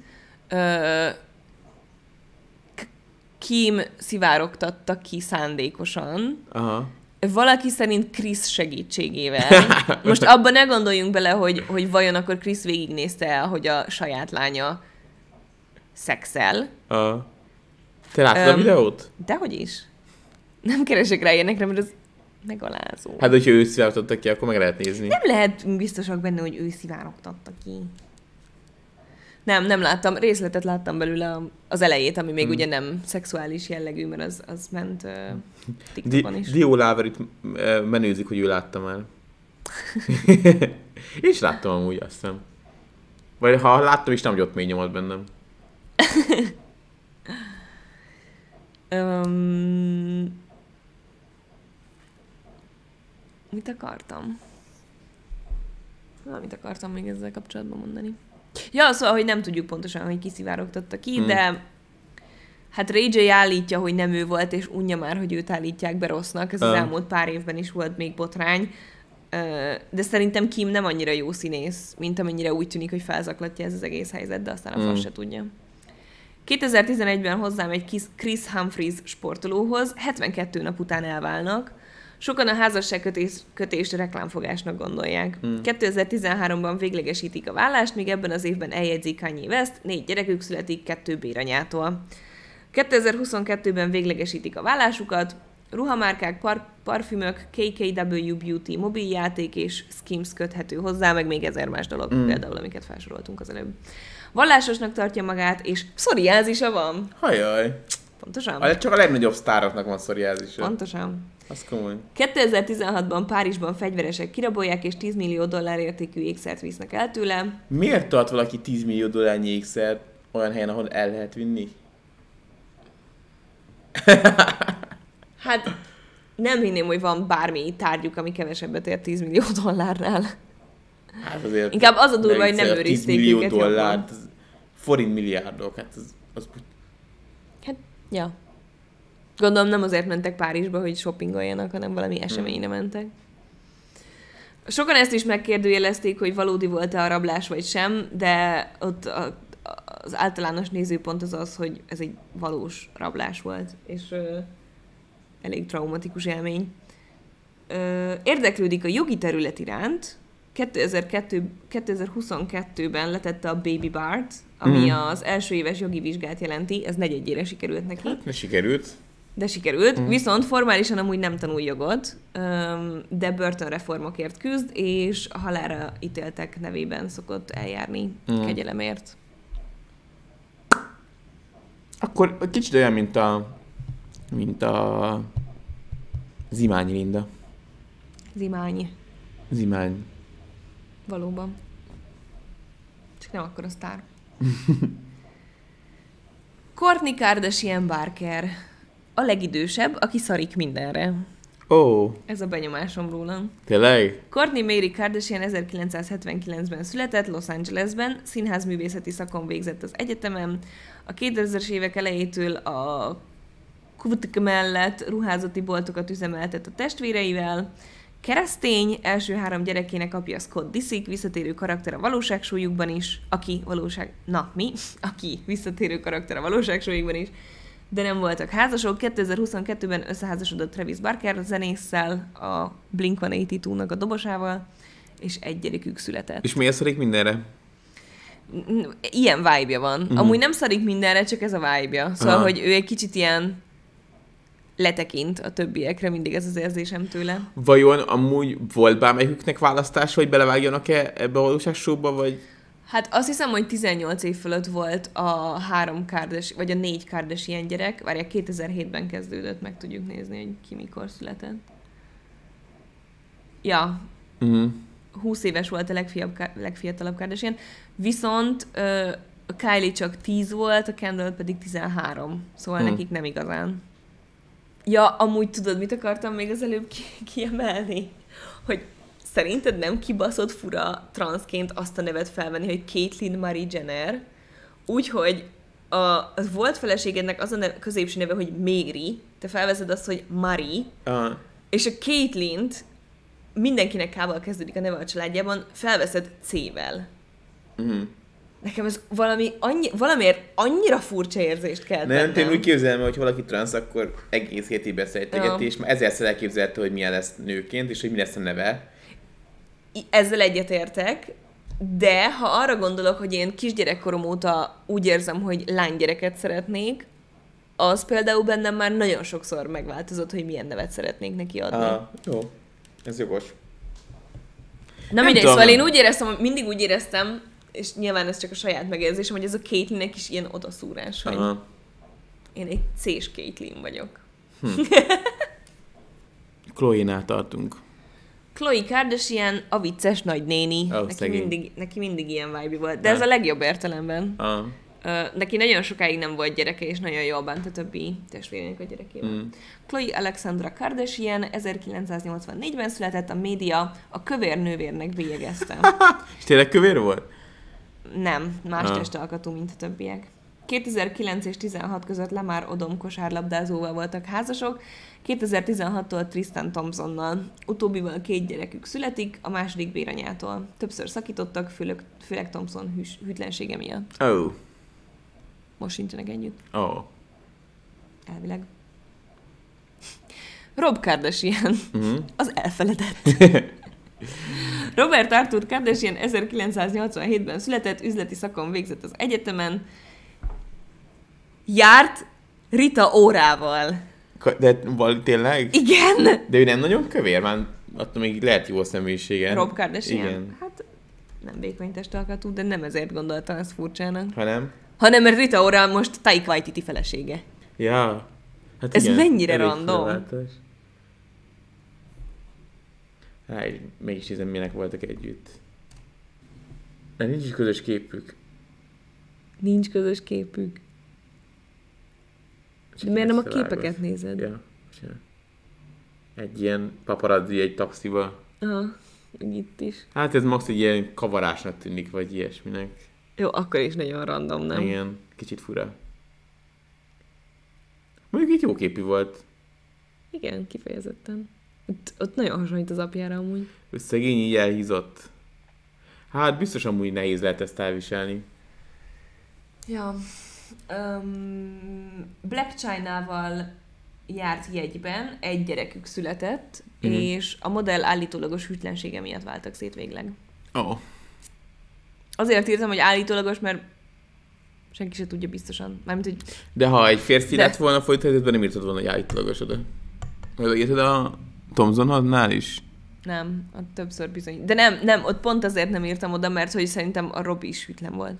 S2: Kim szivárogtatta ki szándékosan. Valaki szerint Kris segítségével. Most abban ne gondoljunk bele, hogy vajon akkor Kris végignézte el, hogy a saját lánya szexel.
S1: Te láttad a videót?
S2: Dehogy is. Nem keresek rá ilyenekre, mert az megalázó.
S1: Hát, hogyha ő szivárogtatta ki, akkor meg lehet nézni.
S2: Nem lehet biztosak benne, hogy ő szivárogtatta ki. Nem láttam. Részletet láttam belőle az elejét, ami még ugye nem szexuális jellegű, mert az ment TikTokon is.
S1: Dio Láver itt menőzik, hogy ő látta már. Én is láttam amúgy, azt hiszem. Vagy ha láttam is, nem ott mély nyomat bennem.
S2: Mit akartam? Mit akartam még ezzel kapcsolatban mondani? Ja, szóval, hogy nem tudjuk pontosan, hogy kiszivárogtatta ki, de hát Ray J állítja, hogy nem ő volt, és unja már, hogy őt állítják be rossznak. Ez az elmúlt pár évben is volt még botrány. De szerintem Kim nem annyira jó színész, mint amennyire úgy tűnik, hogy felzaklatja ez az egész helyzet, de aztán a fasz se tudja. 2011-ben hozzámegy Chris Humphries sportolóhoz, 72 nap után elválnak. Sokan a házasságkötést reklámfogásnak gondolják. 2013-ban véglegesítik a vállást, míg ebben az évben eljegyzik Kanye West, 4 gyerekük születik 2 béranyától. 2022-ben véglegesítik a vállásukat, ruhamárkák, parfümök, KKW Beauty mobiljáték és Skims köthető hozzá, meg még 1000 más dolog, például amiket felsoroltunk az előbb. Vallásosnak tartja magát, és pszoriázisa van.
S1: Hajaj.
S2: Pontosan.
S1: Csak a legnagyobb sztároknak van pszoriázisa.
S2: Pontosan.
S1: Az komoly.
S2: 2016-ban Párizsban fegyveresek kirabolják, és $10 millió értékű ékszert visznek el tőle.
S1: Miért tart valaki $10 millió ékszert olyan helyen, ahol el lehet vinni?
S2: Hát nem hinném, hogy van bármi tárgyuk, ami kevesebbet ér $10 millió.
S1: Hát azért...
S2: Inkább az a durva, hogy nem őrizték őket
S1: $10 millió, forint milliárdok, hát az...
S2: Hát, ja. Gondolom nem azért mentek Párizsba, hogy shoppingoljanak, hanem valami eseményre mentek. Sokan ezt is megkérdőjelezték, hogy valódi volt-e a rablás vagy sem, de ott az általános nézőpont az, hogy ez egy valós rablás volt, és elég traumatikus élmény. Érdeklődik a jogi terület iránt. 2022-ben letette a Baby Bart, ami az első éves jogi vizsgát jelenti, ez negyedjére sikerült neki.
S1: Hát,
S2: De sikerült, viszont formálisan amúgy nem tanul jogot, de börtönreformokért küzd, és a halálra ítéltek nevében szokott eljárni kegyelemért.
S1: Akkor kicsit olyan, mint a Zimányi Linda. Zimány.
S2: Valóban. Csak nem akkor a sztár. Kourtney Kardashian Barker. A legidősebb, aki szarik mindenre. Ez a benyomásom rólam.
S1: Tényleg?
S2: Kourtney Mary Kardashian 1979-ben született Los Angelesben, színházművészeti szakon végzett az egyetemen. A 2000-es évek elejétől a Kuvtik mellett ruházati boltokat üzemeltet a testvéreivel. Keresztény, első 3 gyerekének apja Scott Disick, visszatérő karakter a valóságsólyukban is, aki visszatérő karakter a valóságsólyukban is, de nem voltak házasok. 2022-ben összeházasodott Travis Barker zenésszel, a Blink-182-nak a dobosával, és 1 gyerekük született.
S1: És miért szarik mindenre?
S2: Ilyen vibe-ja van. Amúgy nem szarik mindenre, csak ez a vibe-ja. Szóval, hogy ő egy kicsit ilyen letekint a többiekre, mindig ez az érzésem tőle.
S1: Vajon amúgy volt bármelyiküknek választása, hogy belevágjanak-e ebbe a valóságsóba, vagy...
S2: Hát azt hiszem, hogy 18 év fölött volt a 4 Kardashian gyerek. Várják, 2007-ben kezdődött, meg tudjuk nézni, hogy ki mikor született. Ja. 20 éves volt a legfiatalabb Kardashian. Viszont a Kylie csak 10 volt, a Kendall pedig 13. Szóval nekik nem igazán. Ja, amúgy tudod, mit akartam még az előbb kiemelni? Hogy szerinted nem kibaszott fura transzként azt a nevet felvenni, hogy Caitlyn Marie Jenner? Úgyhogy a volt feleségednek az a középső neve, hogy Mary, te felveszed azt, hogy Marie, és a Caitlyn-t mindenkinek K-val kezdődik a neve a családjában, felveszed C-vel. Nekem ez valamiért annyira furcsa érzést kelt bennem.
S1: Nem, én úgy képzelem, hogy valaki transz, akkor egész hétig beszéltegeti, és már ezerszer elképzelte, hogy milyen lesz nőként, és hogy mi lesz a neve.
S2: Ezzel egyetértek, de ha arra gondolok, hogy én kisgyerekkorom óta úgy érzem, hogy lánygyereket szeretnék, az például bennem már nagyon sokszor megváltozott, hogy milyen nevet szeretnék neki adni.
S1: Jó, ez jogos.
S2: Na mindegy, szóval én mindig úgy éreztem, és nyilván ez csak a saját megérzésem, hogy ez a Caitlynnek is ilyen odaszúrás, hogy én egy C-s Caitlyn vagyok.
S1: Chloe-nál tartunk.
S2: Khloe Kardashian a vicces nagynéni. Neki mindig ilyen vibe volt. De ez a legjobb értelemben. Neki nagyon sokáig nem volt gyereke, és nagyon jól bánt a többi testvérének a gyerekével. Khloe Alexandra Kardashian 1984-ben született, a média a kövér nővérnek bélyegezte.
S1: És tényleg kövér volt?
S2: Nem, más testalkatú, mint a többiek. 2009 és 16 között Lamar Odom kosárlabdázóval voltak házasok, 2016-tól Tristan Thompsonnal. Utóbbival 2 gyerekük születik, a második béranyától. Többször szakítottak, főleg Thompson hűtlensége miatt. Most sincsenek együtt. Elvileg. Rob Kardashian. Az elfeledett. Robert Arthur Kardashian 1987-ben született, üzleti szakon végzett az egyetemen. Járt Rita Orával.
S1: De tényleg?
S2: Igen!
S1: De ő nem nagyon kövér, már attól még lehet jó személyisége.
S2: Rob Kardashian? Igen. Hát nem vékony testalkatú, de nem ezért gondoltam ezt furcsának. Hanem mert Rita Ora most Taika Waititi felesége.
S1: Ja. Hát
S2: ez
S1: igen,
S2: mennyire random.
S1: Mégis nézem, milyenek voltak együtt. De nincs is közös képük.
S2: Nincs közös képük. De miért nem a képeket nézed?
S1: Ja. Egy ilyen paparazzi egy taxiba.
S2: Itt is.
S1: Hát ez max egy ilyen kavarásnak tűnik, vagy ilyesminek.
S2: Jó, akkor is nagyon random, nem?
S1: Igen, kicsit fura. Mondjuk itt jó képű volt.
S2: Igen, kifejezetten. Ott nagyon hasonlít az apjára amúgy.
S1: Ő szegény így elhízott. Hát biztos amúgy nehéz lehet ezt elviselni.
S2: Ja. Black China-val járt jegyben, 1 gyerekük született, és a modell állítólagos hűtlensége miatt váltak szét végleg. Azért írtam, hogy állítólagos, mert senki se tudja biztosan. Mármint, hogy...
S1: De ha egy férfi lett volna folytatásban, nem írtad volna, hogy állítólagos oda. Vagy írtad a Thompsonnál is?
S2: Nem, ott többször bizony. De nem, ott pont azért nem írtam oda, mert hogy szerintem a Robi is hűtlen volt.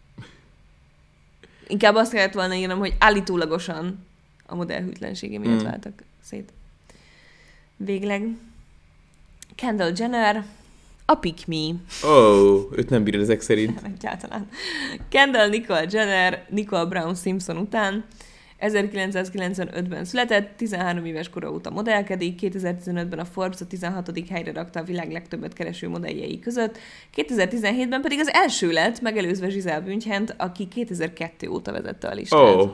S2: Inkább azt kellett volna írnom, hogy állítólagosan a modell hűtlensége miatt váltak szét. Végleg. Kendall Jenner, a Pick Me.
S1: Őt nem bírod ezek szerint.
S2: Nem, egyáltalán. Kendall Nicole Jenner, Nicole Brown Simpson után 1995-ben született, 13 éves kora óta modellkedik, 2015-ben a Forbes a 16. helyre rakta a világ legtöbbet kereső modelljei között, 2017-ben pedig az első lett, megelőzve Gisele Bündchent, aki 2002 óta vezette a listát.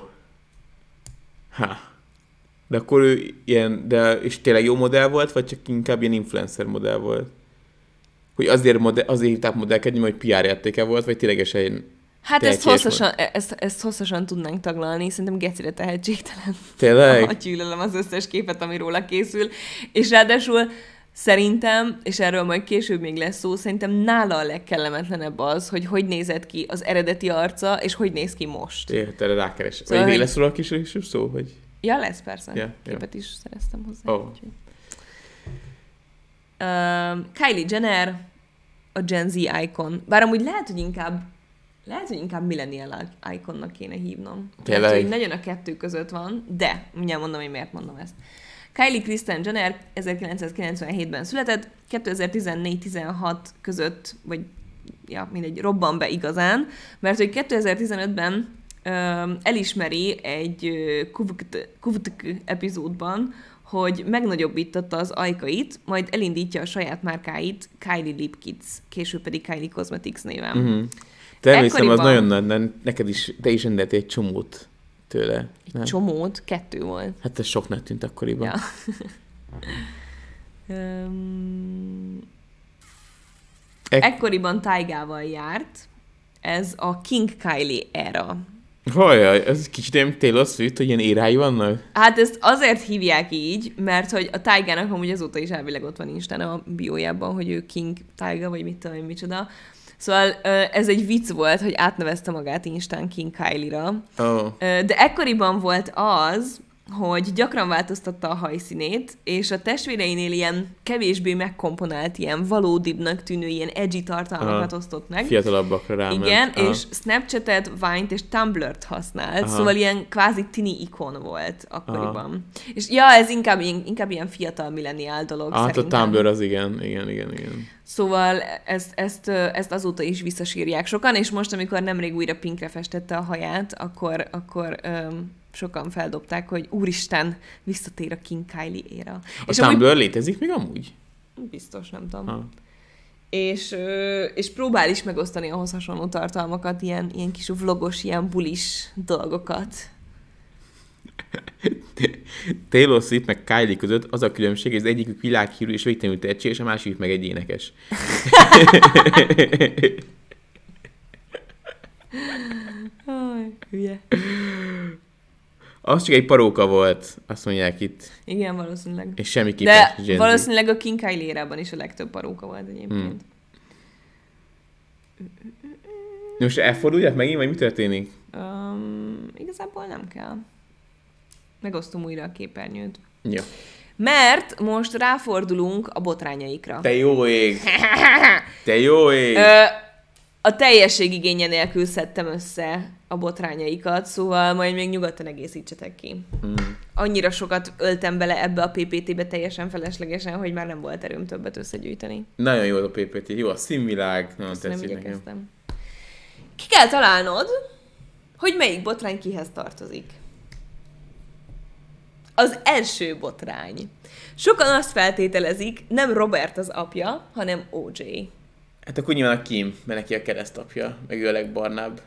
S1: De akkor ő ilyen, és tényleg jó modell volt, vagy csak inkább ilyen influencer modell volt? Hogy azért hívták modellkedni, hogy PR értéke volt, vagy ténylegesen...
S2: Hát ezt hosszasan tudnánk taglalni, szerintem gecire tehetségtelen.
S1: Tényleg?
S2: Gyűlölöm az összes képet, ami róla készül. És ráadásul szerintem, és erről majd később még lesz szó, szerintem nála a legkellemetlenebb az, hogy nézett ki az eredeti arca, és hogy néz ki most.
S1: Érted, erre rákeres. Szóval, vagy lesz róla a később szó, hogy...
S2: Ja, lesz persze. Képet is szereztem hozzá. Kylie Jenner, a Gen Z icon. Bár amúgy lehet, hogy inkább millennial iconnak kéne hívnom.
S1: Tényleg?
S2: Hogy nagyon a kettő között van, de mindjárt mondom, hogy miért mondom ezt. Kylie Kristen Jenner 1997-ben született, 2014-16 között, vagy mindegy, robban be igazán, mert hogy 2015-ben elismeri egy Kuvtk epizódban, hogy megnagyobbította az ajkait, majd elindítja a saját márkáit, Kylie Lip Kids, később pedig Kylie Cosmetics néven.
S1: Természetesen az nagyon nagy, neked is, te is rendeltél egy csomót tőle.
S2: Egy csomót? 2 volt.
S1: Hát ez soknak tűnt akkoriban.
S2: Ja. Ekkoriban Taigával járt, ez a King Kylie era.
S1: Hajjaj, ez kicsit olyan Taylor Swift, hogy ilyen érái vannak?
S2: Hát ezt azért hívják így, mert hogy a Taigának amúgy azóta is elvileg ott van Instán a biójában, hogy ő King Taiga, vagy mit tudom, micsoda. Szóval ez egy vicc volt, hogy átnevezte magát Instán King Kylie-ra. De ekkoriban volt az, hogy gyakran változtatta a hajszínét, és a testvéreinél ilyen kevésbé megkomponált, ilyen valódibbnak tűnő, ilyen edgy tartalmakat osztott meg.
S1: Fiatalabbakra ráment.
S2: Igen, és Snapchatet, Vine-t és Tumblr-t használt, szóval ilyen kvázi tini ikon volt akkoriban. És ez inkább ilyen fiatal milleniál dolog szerintem.
S1: A Tumblr az igen.
S2: Szóval ezt azóta is visszasírják sokan, és most, amikor nemrég újra pinkre festette a haját, akkor sokan feldobták, hogy úristen, visszatér a King Kylie éra.
S1: A Tumblr létezik még amúgy?
S2: Biztos, nem tudom. És próbál is megosztani ahhoz hasonló tartalmakat, ilyen kis vlogos, ilyen bulis dolgokat.
S1: Taylor Swift meg Kylie között az a különbség, hogy az egyikük világhírű és végtelenül tehetséges, a másikük meg egy énekes.
S2: Hülye.
S1: Az csak egy paróka volt, azt mondják itt.
S2: Igen, valószínűleg.
S1: És semmiképpen
S2: de valószínűleg a King Kylie érában is a legtöbb paróka volt egyébként.
S1: Most elfordulják megint, vagy mi történik?
S2: Igazából nem kell. Megosztom újra a képernyőt.
S1: Jó.
S2: Mert most ráfordulunk a botrányaikra.
S1: Te jó ég! Te jó ég!
S2: A teljesség igénye nélkül szedtem össze a botrányaikat, szóval majd még nyugodtan egészítsetek ki. Annyira sokat öltem bele ebbe a PPT-be teljesen feleslegesen, hogy már nem volt erőm többet összegyűjteni.
S1: Nagyon jó a PPT, jó a színvilág, nagyon tetszik
S2: nekem. Ki kell találnod, hogy melyik botrány kihez tartozik. Az első botrány. Sokan azt feltételezik, nem Robert az apja, hanem OJ.
S1: Hát akkor nyilván a Kim, mert neki a keresztapja, meg ő a legbarnább.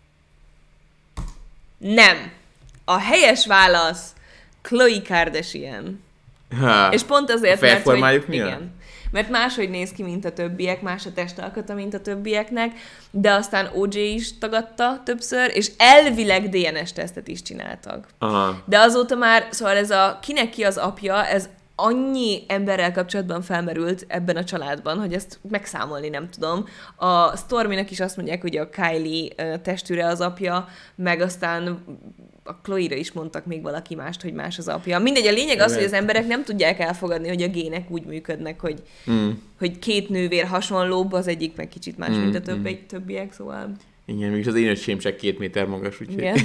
S2: Nem. A helyes válasz Khloe Kardashian. És pont azért, mert hogy... Igen. Mert máshogy néz ki, mint a többiek, más a testalkata, mint a többieknek, de aztán OJ is tagadta többször, és elvileg DNS-tesztet is csináltak.
S1: Aha.
S2: De azóta már, szóval ez a kinek ki az apja, ez annyi emberrel kapcsolatban felmerült ebben a családban, hogy ezt megszámolni nem tudom. A Storminak is azt mondják, hogy a Kylie testűre az apja, meg aztán a Khloe-ra is mondtak még valaki mást, hogy más az apja. Mindegy, a lényeg az, hogy az emberek nem tudják elfogadni, hogy a gének úgy működnek, hogy két nővér hasonlóbb, az egyik meg kicsit más, mint a többiek, szóval...
S1: Igen, mégis az én öcsém csak 2 méter magas, úgyhogy...
S2: Igen.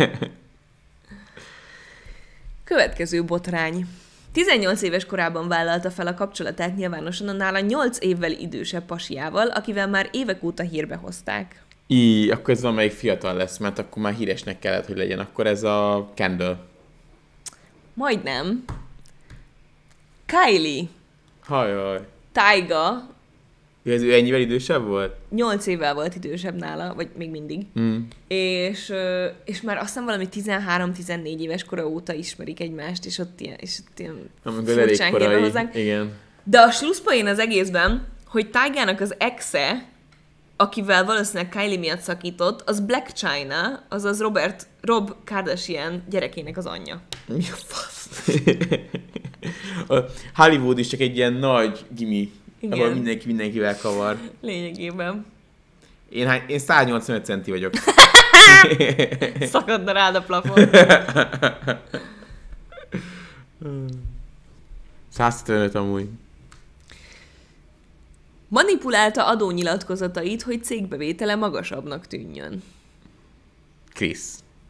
S2: Következő botrány. 18 éves korában vállalta fel a kapcsolatát nyilvánosan a nála 8 évvel idősebb pasiával, akivel már évek óta hírbe hozták.
S1: Akkor ez valamelyik fiatal lesz, mert akkor már híresnek kellett, hogy legyen. Akkor ez a Kendall.
S2: Majdnem. Kylie.
S1: Hajjaj.
S2: Tyga.
S1: Ő ennyivel idősebb volt?
S2: 8 évvel volt idősebb nála, vagy még mindig. És már azt hiszem valami 13-14 éves kora óta ismerik egymást, és ott ilyen furcsán hírbe hozzák.
S1: Igen.
S2: De a slusszpoén az egészben, hogy Tygának az exe, akivel valószínűleg Kylie miatt szakított, az Black China, azaz Rob Kardashian gyerekének az anyja.
S1: Mi a fasz? A Hollywood is csak egy ilyen nagy gimi, ahol mindenkivel kavar.
S2: Lényegében.
S1: Én 185 centi vagyok.
S2: Szakadna rád a plafon.
S1: 175 amúgy.
S2: Manipulálta adónyilatkozatait, hogy cégbevétele magasabbnak tűnjön.
S1: Chris.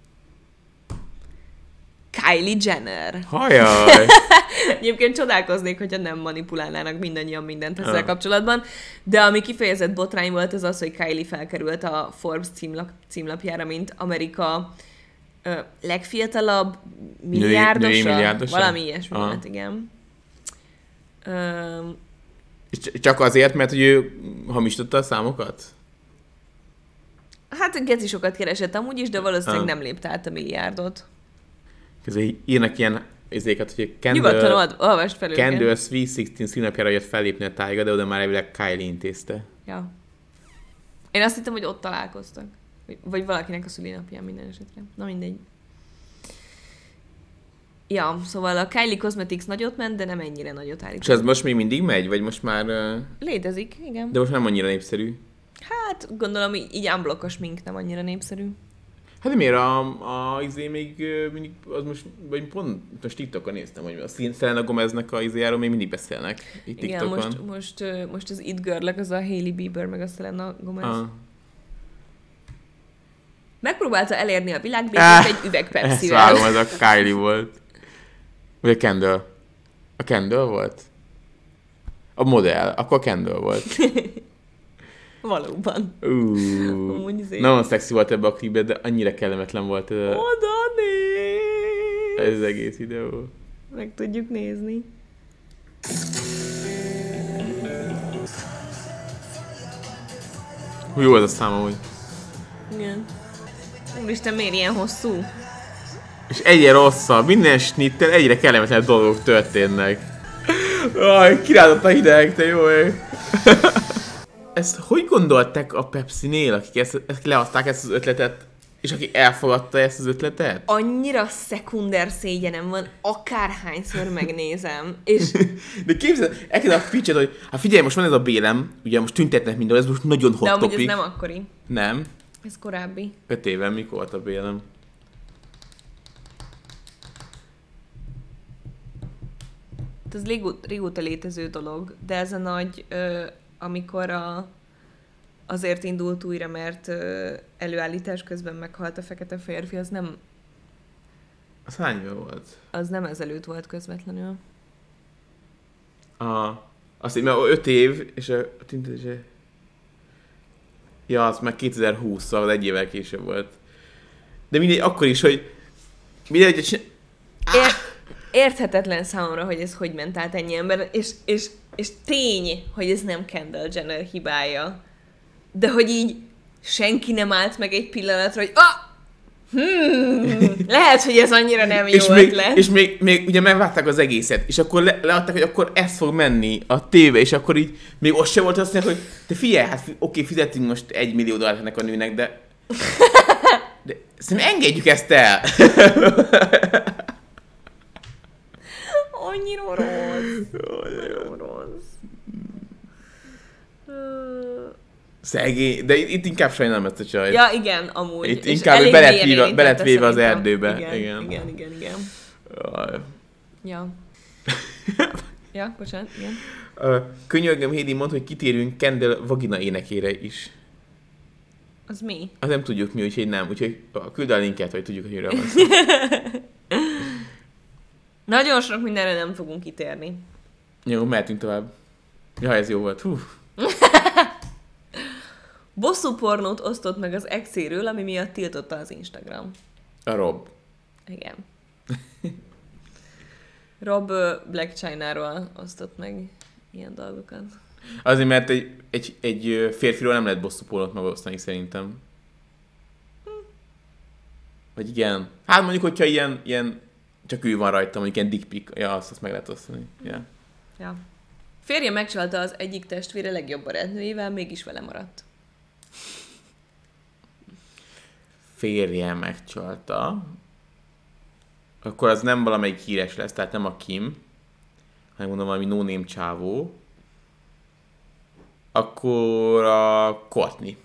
S2: Kylie Jenner.
S1: Hajjaj!
S2: Egyébként csodálkoznék, hogyha nem manipulálnának mindannyian mindent ezzel kapcsolatban, de ami kifejezett botrány volt, az az, hogy Kylie felkerült a Forbes címlapjára, mint Amerika legfiatalabb milliárdosa.
S1: Női milliárdosa?
S2: Valami ilyesmi volt, igen.
S1: Csak azért, mert hogy ő hamisította a számokat?
S2: Hát geci sokat keresett amúgy is, de valószínűleg nem lépte át a milliárdot.
S1: Közben írnak ilyen izéket, hogy
S2: nyugodtan olvasd fel őket.
S1: Kendall Sweet 16 színapjára jött fellépni a Tyga, de oda már elvileg Kylie intézte.
S2: Ja. Én azt hittem, hogy ott találkoztak. Vagy valakinek a szülinapján minden esetre. Na mindegy. Ja, szóval a Kylie Cosmetics nagyot ment, de nem ennyire nagyot állított.
S1: És ez most még mindig megy? Vagy most már...
S2: Létezik, igen.
S1: De most nem annyira népszerű.
S2: Hát gondolom így unblock a smink nem annyira népszerű.
S1: Hát miért izé még mindig, az vagy pont most TikTokon néztem, hogy a Selena Gomeznek a izéjáról még mindig beszélnek itt TikTokon.
S2: Igen, most az It Girl, az a Hailey Bieber meg a Selena Gomez. Megpróbálta elérni a világbékét egy üveg Pepsivel.
S1: Ezt vágom, ez a Kylie volt. Vagy a Kendall. A Kendall volt? A modell. Akkor a Kendall volt.
S2: Valóban.
S1: Nagyon szexi volt ebbe a klipbe, de annyira kellemetlen volt ez ez az egész videó.
S2: Meg tudjuk nézni.
S1: Jó ez a szám amúgy.
S2: Igen. Úristen, miért ilyen hosszú?
S1: És egyre rosszabb, minden snittel egyre kellemetlen dolgok történnek. Aj, kirázott a hideg, te jó ég. Ezt hogy gondolták a Pepsi-nél, akik ezt lehozták ezt az ötletet, és aki elfogadta ezt az ötletet?
S2: Annyira szekunder szégyenem van, akárhányszor megnézem, és...
S1: De képzeld, elkezd a pitchet, hogy hát figyelj, most van ez a bélem, ugye most tüntetnek minden, ez most nagyon hot topic.
S2: De amúgy ez nem akkori.
S1: Nem?
S2: Ez korábbi.
S1: 5 éven mikor volt a bélem?
S2: Ez régóta létező dolog, de ez a nagy, amikor azért indult újra, mert előállítás közben meghalt a fekete férfi, az nem...
S1: Az hány éve volt?
S2: Az nem ezelőtt volt közvetlenül.
S1: Azt így, mert 5 év, és a tüntetése... Ja, az meg 2020, szóval egy évvel később volt. De mindegy, akkor is, hogy... Mindegy, hogy...
S2: Érthetetlen számomra, hogy ez hogy ment át ennyi ember, és tény, hogy ez nem Kendall Jenner hibája. De hogy így senki nem állt meg egy pillanatra, hogy lehet, hogy ez annyira nem jó ötlet.
S1: És még ugye megvárták az egészet, és akkor leadták, hogy akkor ez fog menni a tévé, és akkor így még ott se volt azt mondják, hogy te figyelj, hát oké, fizetünk most $1 millió ennek a nőnek, de szerintem engedjük ezt el.
S2: Annyira rossz. Nagyon rossz.
S1: Szegény, de itt inkább sajnálom ezt a csajt.
S2: Ja, igen, amúgy.
S1: Itt inkább belet véve az erdőbe.
S2: Igen.
S1: Jaj.
S2: Ja. Ja, bocsánat, igen.
S1: Könyörgöm, Hédi, mondd, hogy kitérünk Kendall vagina énekére is.
S2: Az mi?
S1: Az nem tudjuk mi, úgyhogy nem. Úgyhogy küld a linket, hogy tudjuk, hogy miről van szó.
S2: Nagyon sok mindenre nem fogunk kitérni.
S1: Jó, mehetünk tovább. Ja, ez jó volt. Hú.
S2: Bosszú pornót osztott meg az exéről, ami miatt tiltotta az Instagram.
S1: A Rob.
S2: Igen. Rob Black China-ról osztott meg ilyen dolgokat.
S1: Azért, mert egy férfiról nem lehet bosszú pornót megosztani, szerintem. Vagy igen. Hát mondjuk, hogyha ilyen csak ő van rajta, mondjuk ilyen dick pic, ja, azt meg lehet osztani. Yeah.
S2: Ja. Férje megcsalta az egyik testvére legjobb barátnőjével, mégis vele maradt.
S1: Férje megcsalta. Akkor az nem valamelyik híres lesz, tehát nem a Kim, hanem mondom valami no-name csávó. Akkor a Courtney.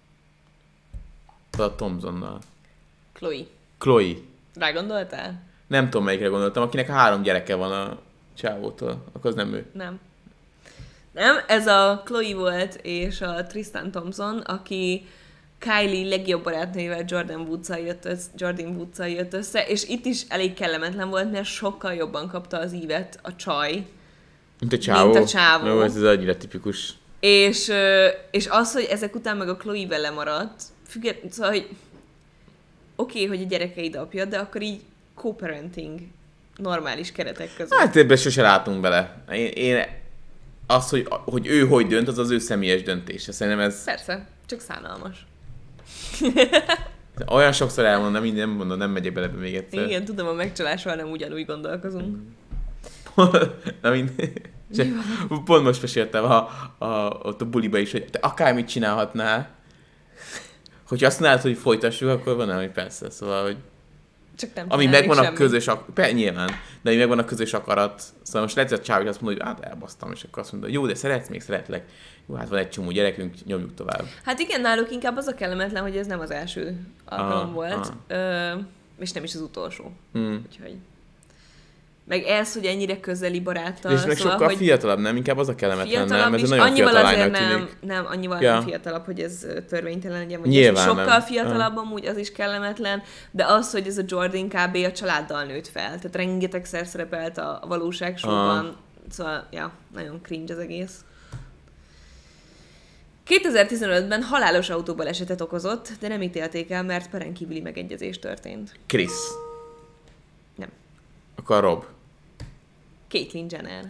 S1: A Thompsonnal. Chloe.
S2: Rá gondoltál?
S1: Nem tudom, melyikre gondoltam. Akinek 3 gyereke van a csávótól. Akkor az nem ő.
S2: Nem, ez a Chloe volt, és a Tristan Thompson, aki Kylie legjobb barátnőjével Jordan Woods-szal jött össze, és itt is elég kellemetlen volt, mert sokkal jobban kapta az ívet a csaj.
S1: Mint a csávó. Jó, ez annyira tipikus.
S2: És az, hogy ezek után meg a Chloe vele maradt, szóval, hogy oké, hogy a gyerekeid apja, de akkor így co-parenting normális keretek között.
S1: Hát ebben sose látunk bele. Én az, hogy ő hogy dönt, az ő személyes döntése. Szerintem ez...
S2: Persze, csak szánalmas.
S1: Olyan sokszor elmondom, nem mondom, nem megyek bele még egyszer.
S2: Igen, tudom, a megcsalásról nem ugyanúgy gondolkozunk.
S1: Pont most meséltem ott a buliba is, hogy te akármit csinálhatnál, hogyha azt mondod, hogy folytassuk, akkor van, hogy persze, szóval, hogy...
S2: Csak nem
S1: ami
S2: csinálnék
S1: megvan a
S2: semmit.
S1: közös nyilván, de ami megvan a közös akarat. Szóval most lehet, hogy a csáv azt mondja, hogy hát elbasztam, és akkor azt mondja, jó, de szeretsz, még szeretlek. Jó, hát van egy csomó gyerekünk, nyomjuk tovább.
S2: Hát igen, náluk inkább az a kellemetlen, hogy ez nem az első alkalom volt, és nem is az utolsó. Úgyhogy... Meg ez, hogy ennyire közeli baráttal.
S1: És meg
S2: szóval,
S1: sokkal
S2: hogy
S1: fiatalabb, nem? Inkább az a kellemetlen, nem? Ez
S2: is,
S1: nagyon
S2: annyival
S1: fiatal
S2: azért
S1: lánynak tűnik.
S2: nem, annyival nem fiatalabb, hogy ez törvénytelen legyen. Vagy
S1: Nyilván
S2: sokkal
S1: nem.
S2: fiatalabb amúgy, az is kellemetlen, de az, hogy ez a Jordan kb. A családdal nőtt fel. Tehát rengetegszer szerepelt a valóságsóban. Szóval, ja, nagyon cringe az egész. 2015-ben halálos autóbalesetet okozott, de nem ítélték el, mert peren kívüli megegyezés történt.
S1: Chris.
S2: Nem.
S1: Akkor Rob.
S2: Caitlyn Jenner.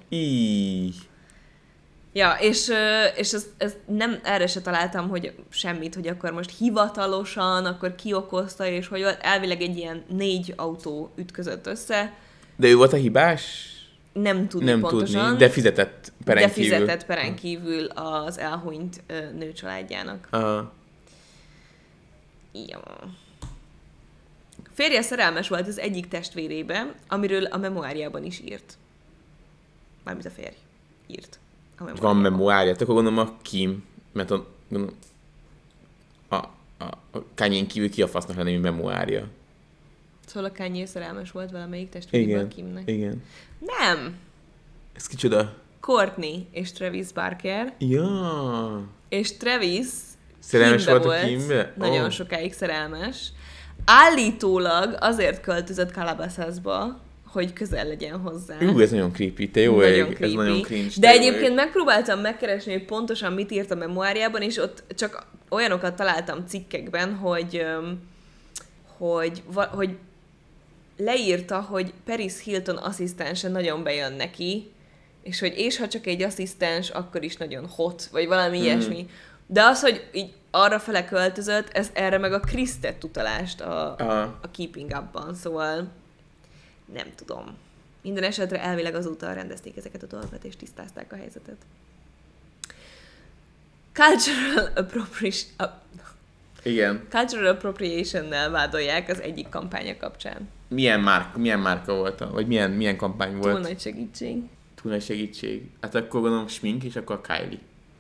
S2: Ja, és ezt nem, erre se találtam, hogy semmit, hogy akkor most hivatalosan, akkor ki okozta, és hogy elvileg egy ilyen 4 autó ütközött össze.
S1: De ő volt a hibás?
S2: Nem tudni
S1: nem
S2: pontosan.
S1: Tudni, de fizetett peren kívül.
S2: De fizetett peren kívül az elhunyt nő családjának. Ja. Férje szerelmes volt az egyik testvérébe, amiről a memoárjában is írt. Mármint a férj írt.
S1: Van memoárja, akkor gondolom a Kim, mert a Kanye-n kívül ki a fasznak lenne, mint memoárja.
S2: Szóval a Kanye szerelmes volt valamelyik testvéréből Kimnek.
S1: Igen.
S2: Nem!
S1: Ez kicsoda?
S2: Courtney és Travis Barker.
S1: Ja.
S2: És Travis
S1: szerelmes volt a Kimbe?
S2: Nagyon sokáig szerelmes. Állítólag azért költözött Calabasasba, hogy közel legyen hozzá.
S1: Ez nagyon creepy, te jó ég. Ez nagyon cringe.
S2: De egyébként megpróbáltam megkeresni, hogy pontosan mit írt a memoárjában, és ott csak olyanokat találtam cikkekben, hogy leírta, hogy Paris Hilton asszisztense nagyon bejön neki, és ha csak egy asszisztens, akkor is nagyon hot, vagy valami ilyesmi. De az, hogy így arra fele költözött, ez erre meg a Chris tett utalást a Keeping Up-ban, szóval nem tudom. Minden esetre elvileg azóta rendezték ezeket a dolgokat, és tisztázták a helyzetet. Cultural Appropriation-nel vádolják az egyik kampánya kapcsán.
S1: Milyen márka volt? Vagy milyen kampány volt?
S2: Túl nagy segítség.
S1: Túl nagy segítség. Hát akkor gondolom smink, és akkor Kylie.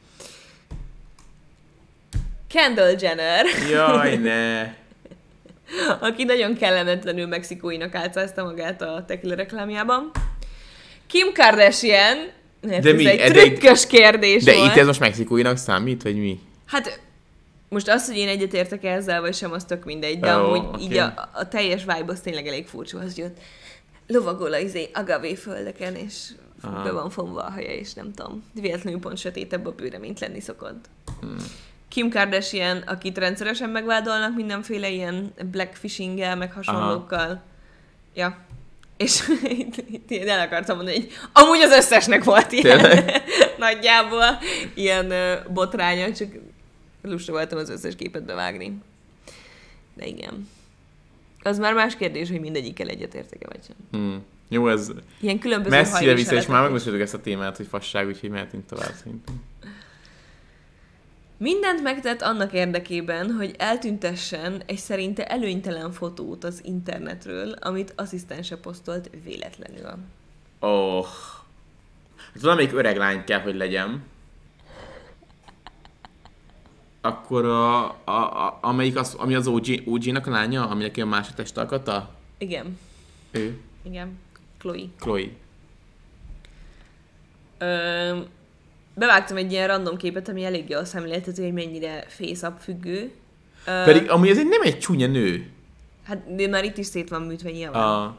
S2: Kendall Jenner.
S1: Jaj, ne!
S2: Aki nagyon kellemetlenül mexikóinak álcázta magát a tequila reklámjában. Kim Kardashian, mert ez egy trükkös kérdés
S1: volt.
S2: volt.
S1: Itt ez most mexikóinak számít, vagy mi?
S2: Hát most az, hogy én egyetértek ezzel, vagy sem, az tök mindegy, de amúgy így a teljes vibe az tényleg elég furcsa, hogy ott lovagol a agavé földeken, és be van fonva a haja, és nem tudom, véletlenül pont sötétebb a bőre, mint lenni szokott. Kim Kardashian, akit rendszeresen megvádolnak mindenféle ilyen blackfishing-gel, meg hasonlókkal. Ja. És itt el akartam mondani, hogy amúgy az összesnek volt ilyen nagyjából ilyen botránya, csak lusta voltam az összes képet bevágni. De igen. Az már más kérdés, hogy mindegyikkel egyetértek-e vagy sem.
S1: Jó, ez
S2: ilyen különböző
S1: messzire vissza, és már megbeszéltük ezt a témát, hogy fasság, úgyhogy mehetünk tovább szerintem.
S2: Mindent megtett annak érdekében, hogy eltüntessen egy szerinte előnytelen fotót az internetről, amit asszisztense posztolt véletlenül.
S1: Hát valamelyik öreg lány kell, hogy legyen. Akkor ami az OG-nak a lánya, aminek a másik testalkata?
S2: Igen.
S1: Ő?
S2: Igen. Chloe. Bevágtam egy ilyen random képet, ami elég jól szemléltető, hogy mennyire face-up függő.
S1: Pedig amúgy ez nem egy csúnya nő.
S2: Hát de már itt is szét van műtve nyilván.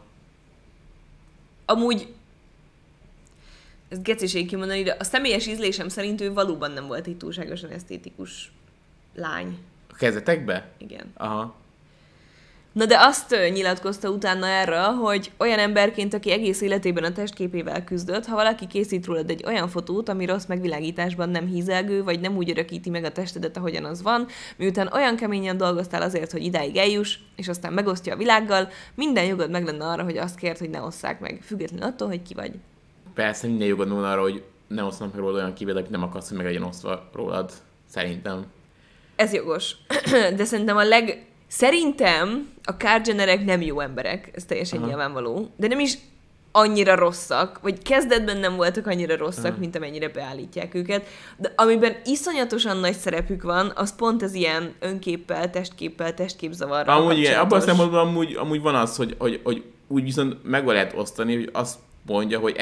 S2: Amúgy ezt geciség kimondani, de a személyes ízlésem szerint ő valóban nem volt egy túlságosan esztétikus lány.
S1: A kezdetekbe?
S2: Igen.
S1: Aha.
S2: Na de azt nyilatkozta utána erre, hogy olyan emberként, aki egész életében a testképével küzdött, ha valaki készít rólad egy olyan fotót, ami rossz megvilágításban nem hízelgő, vagy nem úgy örökíti meg a testedet, ahogyan az van, miután olyan keményen dolgoztál azért, hogy idáig eljuss, és aztán megosztja a világgal, minden jogod meg lenne arra, hogy azt kért, hogy ne osszák meg, függetlenül attól, hogy ki vagy.
S1: Persze, minden jogod van arra, hogy ne osztanak meg rólad olyan kivéd, akik nem akarsz, hogy meg legyen osztva rólad, szerintem.
S2: Ez jogos. De szerintem a Szerintem a kárgenerek nem jó emberek, ez teljesen nyilvánvaló, de nem is annyira rosszak, vagy kezdetben nem voltak annyira rosszak, mint amennyire beállítják őket, de amiben iszonyatosan nagy szerepük van, az pont az ilyen önképpel, testképzavarral
S1: amúgy igen, abban a
S2: kapcsolatos.
S1: szempontból amúgy van az, hogy úgy viszont meg lehet osztani, hogy azt mondja, hogy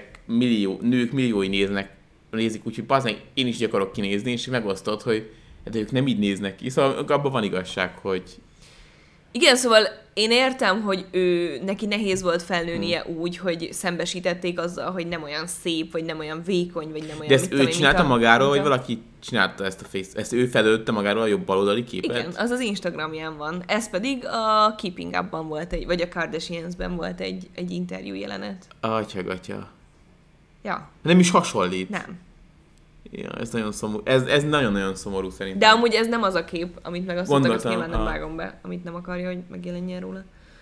S1: nők milliói nézik, úgyhogy bazdmeg, én is így akarok kinézni, és megosztod, hogy de ők nem így néznek ki. Szóval abban van igazság, hogy...
S2: Igen, szóval én értem, hogy neki nehéz volt felnőnie úgy, hogy szembesítették azzal, hogy nem olyan szép, vagy nem olyan vékony, vagy nem olyan...
S1: De ezt ő csinálta magáról, vagy valaki csinálta ezt ő felőtte magáról a jobb baloldali képet?
S2: Igen, az az Instagramján van. Ez pedig a Keeping Up-ban volt vagy a Kardashians-ben volt egy interjú jelenet.
S1: Atya.
S2: Ja.
S1: Nem is hasonlít.
S2: Nem.
S1: Ja, ez nagyon szomorú. Ez nagyon-nagyon szomorú szerintem.
S2: De amúgy ez nem az a kép, amit megosztottak, azt nyilván nem
S1: a...
S2: vágom be, amit nem akarja, hogy megjelenjen róla.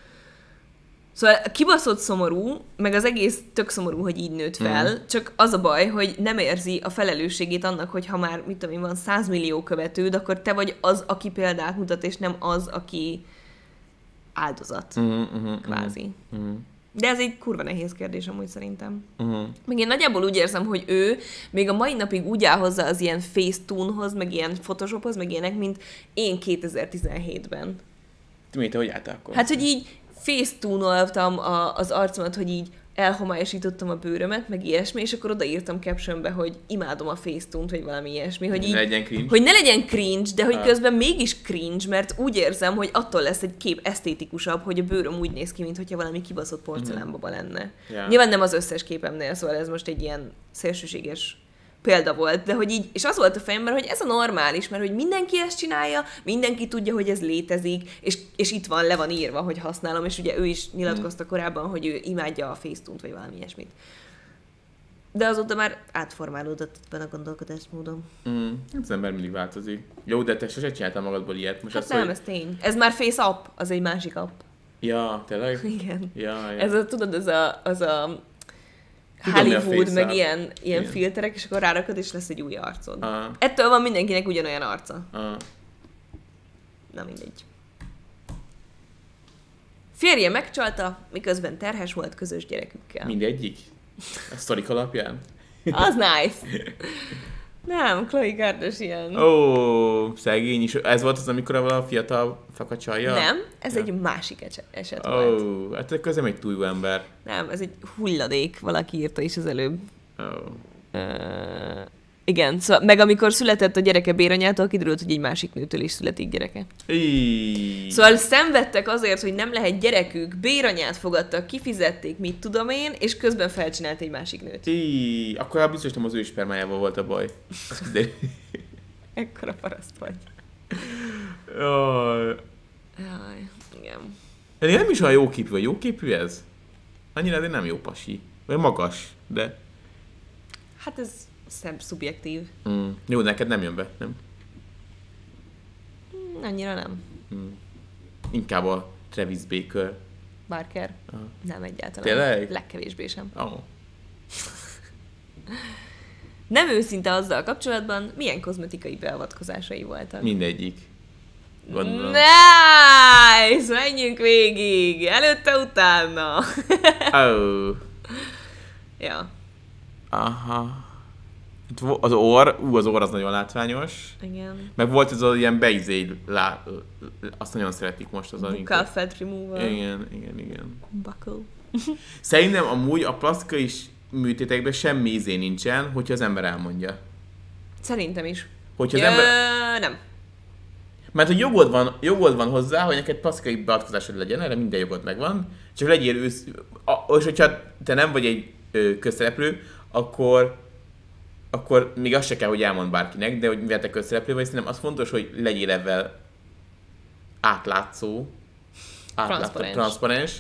S2: Szóval kibaszott szomorú, meg az egész tök szomorú, hogy így nőtt fel, csak az a baj, hogy nem érzi a felelősségét annak, hogy ha már, mit tudom én, van 100 millió követőd, akkor te vagy az, aki példát mutat, és nem az, aki áldozat, kvázi. De ez egy kurva nehéz kérdés amúgy szerintem. Meg én nagyjából úgy érzem, hogy ő még a mai napig úgy áll hozzá az ilyen Facetune-hoz, meg ilyen Photoshophoz, meg ilyenek, mint én 2017-ben.
S1: Te hogy álltál akkor?
S2: Hát, hogy így Facetune-oltam az arcomat, hogy így elhomályosítottam a bőrömet, meg ilyesmi, és akkor odaírtam captionbe, hogy imádom a Facetune-t, vagy valami ilyesmi. Hogy,
S1: ne legyen cringe.
S2: Hogy ne legyen cringe, de hogy közben mégis cringe, mert úgy érzem, hogy attól lesz egy kép esztétikusabb, hogy a bőröm úgy néz ki, mintha valami kibaszott porcelánbaba lenne. Yeah. Nyilván nem az összes képemnél, szóval ez most egy ilyen szélsőséges példa volt, de hogy így, és az volt a fejemben, hogy ez a normális, mert hogy mindenki ezt csinálja, mindenki tudja, hogy ez létezik, és itt van, le van írva, hogy használom, és ugye ő is nyilatkozta korábban, hogy ő imádja a Facetune-t, vagy valami ilyesmit. De azóta már átformálódott ebben a gondolkodásmódom.
S1: Az ember mindig változik. Jó, de te sose csináltál magadból ilyet. Most
S2: hát
S1: az,
S2: nem,
S1: hogy...
S2: ez tény. Ez már Face App, az egy másik app.
S1: Ja, tényleg?
S2: Igen.
S1: Ja.
S2: Ez a, tudod, az a
S1: Tudom,
S2: Hollywood, meg ilyen filterek, és akkor rárakod, és lesz egy új arcod. Ettől van mindenkinek ugyanolyan arca. Na mindegy. Férje megcsalta, miközben terhes volt közös gyerekükkel.
S1: Mindegyik? A sztorik alapján?
S2: Az nice. Nem, Khloe Kardashian.
S1: Szegény is. Ez volt az, amikor a fiatal fakacsalja?
S2: Nem, ez egy másik eset volt.
S1: Hát akkor ez nem egy túl jó ember.
S2: Nem, ez egy hulladék, valaki írta is az előbb. Igen, szóval, meg amikor született a gyereke Béranyától, kiderült, hogy egy másik nőtől is születik gyereke. Szóval szenvedtek azért, hogy nem lehet gyerekük, Béranyát fogadtak, kifizették, mit tudom én, és közben felcsinált egy másik nőt.
S1: Akkor biztos nem az ő spermájával volt a baj.
S2: Ekkora paraszt vagy. Jaj, igen.
S1: De nem is olyan jóképű, vagy jóképű ez? Annyira azért nem jó pasi. Vagy magas, de...
S2: Hát ez szubjektív.
S1: Jó, neked nem jön be, nem?
S2: Annyira nem.
S1: Inkább a Travis
S2: Barker? Nem egyáltalán.
S1: Tényleg?
S2: Legkevésbé sem. Nem őszinte azzal kapcsolatban, milyen kozmetikai beavatkozásai voltak.
S1: Mindegyik. Gondolom.
S2: Nice! Menjünk végig! Előtte, utána! Ja.
S1: Aha. Az orr, az orr az nagyon látványos.
S2: Igen.
S1: Meg volt ez az ilyen azt nagyon szeretik most az
S2: Buccal fat removal.
S1: Igen.
S2: Buckle.
S1: Szerintem amúgy a plastikai műtétekben semmi ízé nincsen, hogyha az ember elmondja.
S2: Szerintem is.
S1: Hogyha az ember...
S2: Nem.
S1: Mert hogy jogod van hozzá, hogy neked plastikai beavatkozásod legyen, erre minden jogod megvan, csak legyél és hogyha te nem vagy egy közszereplő, akkor még azt se kell, hogy elmond bárkinek, de hogy mivel te közszereplő vagy, szerintem az fontos, hogy legyél ebben átlátszó, transzparens.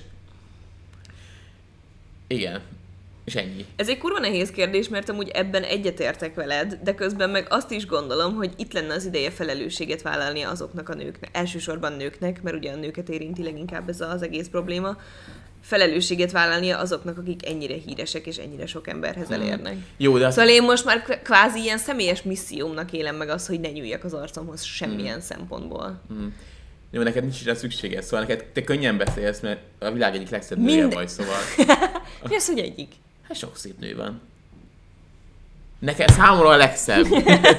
S1: Igen. És ennyi.
S2: Ez egy kurva nehéz kérdés, mert amúgy ebben egyetértek veled, de közben meg azt is gondolom, hogy itt lenne az ideje felelősséget vállalni azoknak a nőknek, elsősorban nőknek, mert ugye a nőket érinti leginkább ez az egész probléma, felelősséget vállalnia azoknak, akik ennyire híresek és ennyire sok emberhez elérnek.
S1: Jó, de
S2: szóval én most már kvázi ilyen személyes missziómnak élem meg azt, hogy ne nyúljak az arcomhoz semmilyen szempontból.
S1: Jó, neked nincs rá szükséged, szóval neked te könnyen beszélsz, mert a világ egyik legszebb nője vagy, szóval.
S2: Mi az, hogy egyik?
S1: Hát sok szép nő van. Neked számomra a legszebb.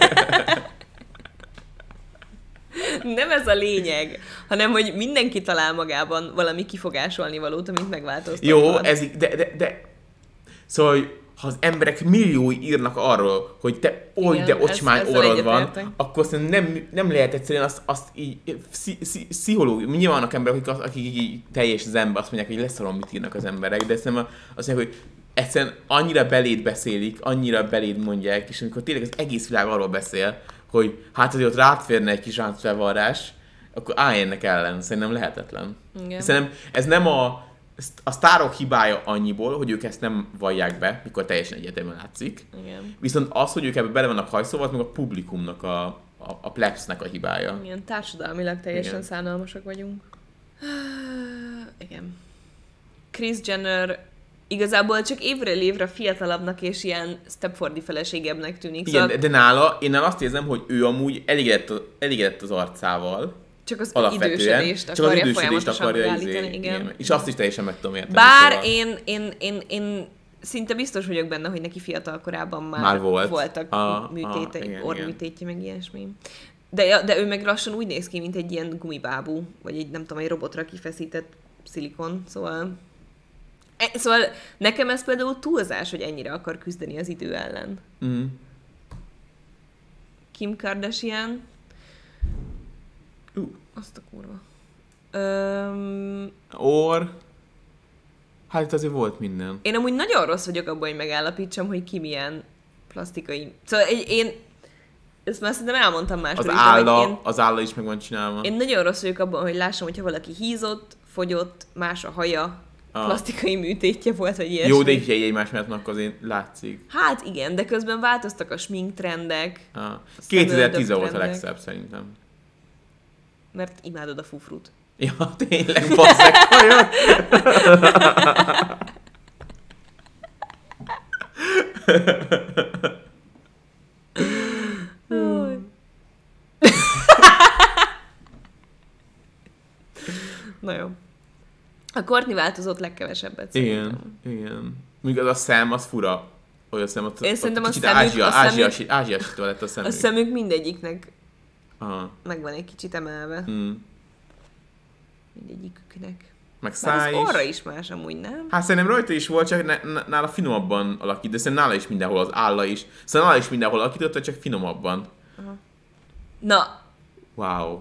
S2: Nem ez a lényeg, hanem hogy mindenki talál magában valami kifogásolni valót, amit megváltoztathat.
S1: Jó, ez de... Szóval, ha az emberek milliói írnak arról, hogy te oly, de ocsmány orrod van, akkor szerintem nem lehet egyszerűen azt így pszichológiai. Nyilván vannak emberek, akik így teljes zenbe azt mondják, hogy leszarom, mit írnak az emberek, de szerintem azt mondják, hogy egyszerűen annyira beléd beszélik, annyira beléd mondják, és amikor tényleg az egész világ arról beszél, hogy hát azért ott rád férne egy kis ráncfelvarrás, akkor állj ennek ellen. Szerintem lehetetlen.
S2: Igen.
S1: Szerintem ez nem a sztárok hibája annyiból, hogy ők ezt nem vallják be, mikor teljesen egyetemben látszik.
S2: Igen.
S1: Viszont az, hogy ők ebbe bele vannak hajszolva, az meg a publikumnak, a plebsnek a hibája.
S2: Igen, társadalmilag teljesen
S1: Igen.
S2: szánalmasak vagyunk. Igen. Kris Jenner igazából csak évről évre fiatalabbnak és ilyen Stepfordi feleségebbnek tűnik.
S1: Igen,
S2: szóval
S1: de nála, én azt érzem, hogy ő amúgy elégedett az arcával.
S2: csak az
S1: Alapvetően.
S2: idősödést
S1: Csak az
S2: akarja
S1: idősödést
S2: folyamatosan
S1: akarja
S2: megállítani. Igen.
S1: És azt is teljesen meg tudom érteni.
S2: Bár
S1: szóval.
S2: én szinte biztos vagyok benne, hogy neki fiatal korában
S1: Már
S2: voltak orrműtétje, meg ilyesmi. De ő meg lassan úgy néz ki, mint egy ilyen gumibábú, vagy egy nem tudom, egy robotra kifeszített szilikon, szóval nekem ez például túlzás, hogy ennyire akar küzdeni az idő ellen.
S1: Mm.
S2: Kim Kardashian. Azt a kurva.
S1: Hát itt azért volt minden.
S2: Én amúgy nagyon rossz vagyok abban, hogy megállapítsam, hogy ki milyen plastikai... Szóval én ezt már szerintem elmondtam máskor is.
S1: Az álla is meg van csinálva.
S2: Én nagyon rossz vagyok abban, hogy lássam, hogyha valaki hízott, fogyott, más a haja, plastikai műtétje volt, vagy ilyesmi.
S1: Jó, de így egymás mellett akkor azért látszik.
S2: Hát igen, de közben változtak a sminktrendek.
S1: 2010 volt a legszebb szerintem.
S2: Mert imádod a fufrut.
S1: Ja, tényleg, basszeg, olyan.
S2: Na jó. A Kourtney változott legkevesebbet szerintem.
S1: Igen. Míg az a szem, az fura. Olyan szem,
S2: én szerintem a
S1: szemük... Ázsiasítva lett a szemük.
S2: A szemük mindegyiknek megvan egy kicsit emelve. Mindegyiküknek.
S1: Meg száj
S2: is. Orra is más amúgy, nem?
S1: Hát szerintem rajta is volt, csak nála finomabban alakít, de szerintem nála is mindenhol az álla is. Szóval nála is mindenhol alakította, csak finomabban.
S2: Na.
S1: Wow.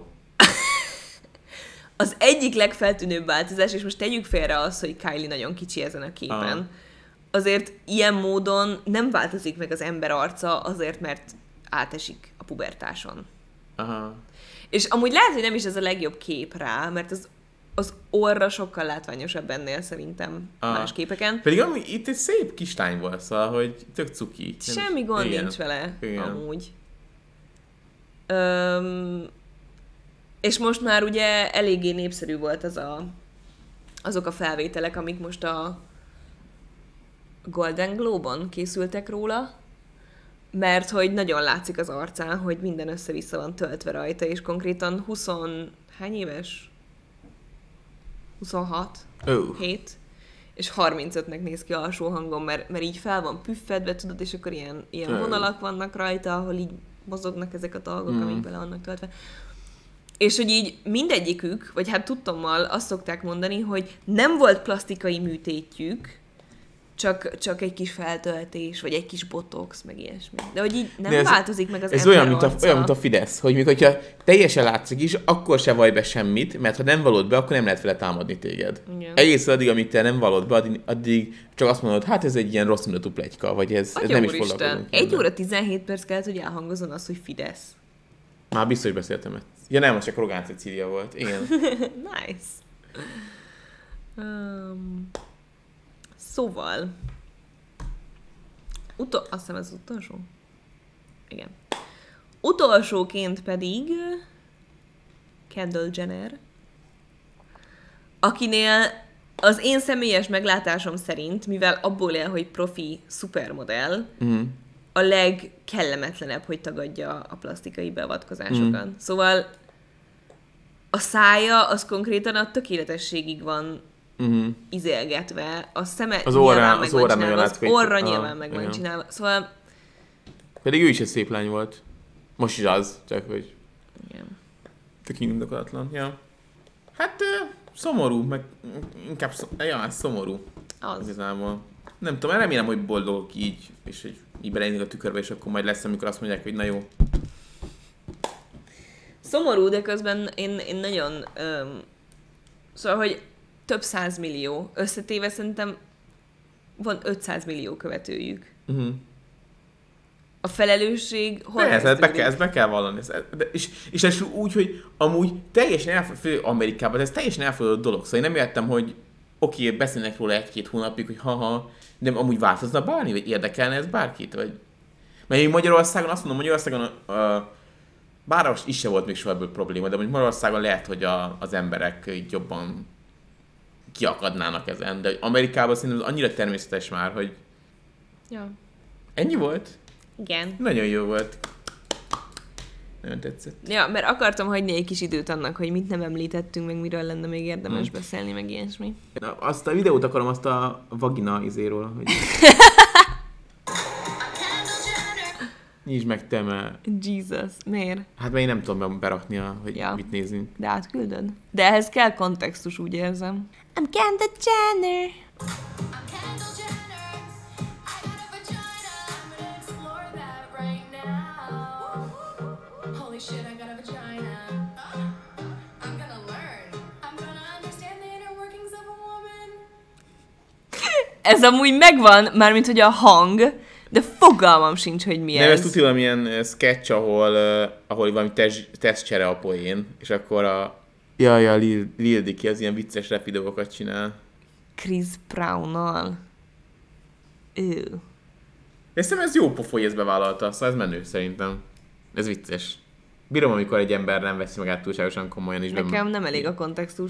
S2: Az egyik legfeltűnőbb változás, és most tegyük félre azt, hogy Kylie nagyon kicsi ezen a képen. Azért ilyen módon nem változik meg az ember arca azért, mert átesik a pubertáson.
S1: Aha.
S2: És amúgy lehet, hogy nem is ez a legjobb kép rá, mert az orra sokkal látványosabb ennél szerintem más képeken.
S1: Pedig amúgy itt egy szép kislány volt, szóval, hogy tök cuki.
S2: Semmi gond nincs vele, amúgy. És most már ugye eléggé népszerű volt azok a felvételek, amik most a Golden Globe-on készültek róla, mert hogy nagyon látszik az arcán, hogy minden össze-vissza van töltve rajta, és konkrétan hány éves? 26? 7? És 35-nek néz ki alsó hangon, mert így fel van püffedve, tudod, és akkor ilyen vonalak vannak rajta, ahol így mozognak ezek a dolgok, amik bele vannak töltve. És hogy így mindegyikük, vagy hát tudtommal azt szokták mondani, hogy nem volt plastikai műtétjük, csak egy kis feltöltés, vagy egy kis botox, meg ilyesmi. De hogy így nem változik meg az ember arca.
S1: Ez olyan, mint a Fidesz, hogy mikor teljesen látszik is, akkor se vaj be semmit, mert ha nem valod be, akkor nem lehet vele támadni téged. Egészen addig, amíg te nem valod be, addig csak azt mondod, hát ez egy ilyen rossz mindatú pletyka, vagy ez nem is foglalkozunk.
S2: 1 óra 17 perc kellett, hogy elhangozzon az, hogy Fidesz.
S1: Már biztos beszéltem ezt. Ja nem, az csak Rogán Cecília volt. Igen.
S2: Nice. Szóval, azt hiszem ez az utolsó? Igen. Utolsóként pedig Kendall Jenner, akinél az én személyes meglátásom szerint, mivel abból él, hogy profi szupermodell, a legkellemetlenebb, hogy tagadja a plastikai beavatkozásokat. Szóval A szája az konkrétan a tökéletességig van izélgetve, a szeme
S1: az
S2: nyilván
S1: az
S2: meg van csinálva,
S1: az
S2: orra nyilván meg van csinálva. Szóval...
S1: Pedig ő is egy szép lány volt. Most is az, csak hogy...
S2: Igen.
S1: Tök indokolatlan. Ja. Hát szomorú, meg inkább szomorú.
S2: Az.
S1: Igazából. Nem tudom, remélem, hogy boldogok így, és hogy így belenéznek a tükörbe, és akkor majd lesz, amikor azt mondják, hogy na jó.
S2: Szomorú, de közben én nagyon... szóval, hogy több 100 millió. Összetéve szerintem van 500 millió követőjük. A felelősség hol
S1: ezt be kell vallani. És ez úgy, hogy amúgy teljesen Amerikában, ez teljesen elfogadott dolog. Szóval én nem értem, hogy oké, beszélnek róla 1-2 hónapig, hogy haha, de amúgy változna bármi, vagy érdekelne ez bárkit? Vagy... Mert én Magyarországon azt mondom, Magyarországon bár is se volt még soha ebből probléma, de mondjuk Magyarországon lehet, hogy az emberek így jobban kiakadnának ezen. De Amerikában szerintem az annyira természetes már, hogy
S2: ja.
S1: Ennyi volt?
S2: Igen.
S1: Nagyon jó volt. Nagyon tetszett.
S2: Ja, mert akartam hagyni egy kis időt annak, hogy mit nem említettünk, meg miről lenne még érdemes beszélni, meg ilyesmi.
S1: Na, azt a videót akarom, azt a vagina izéről, hogy... Nyisd meg te, mert...
S2: Jesus, miért?
S1: Hát mert én nem tudom berakni, hogy mit nézünk.
S2: De átküldöd? De ehhez kell kontextus, úgy érzem. I'm Kendall Jenner. Ez amúgy megvan, mármint hogy a hang, de fogalmam sincs, hogy mi ez.
S1: Nem, ez tudja valamilyen sketch, ahol valami tesztcsere a poén, és akkor Lil Dicky az ilyen vicces rap videókat csinál.
S2: Chris Brown-nal.
S1: Szerintem ez jó pofa, hogy ezt bevállalta, szóval ez menő szerintem. Ez vicces. Bírom, amikor egy ember nem veszi magát túlságosan komolyan is.
S2: Nekem nem elég a kontextus.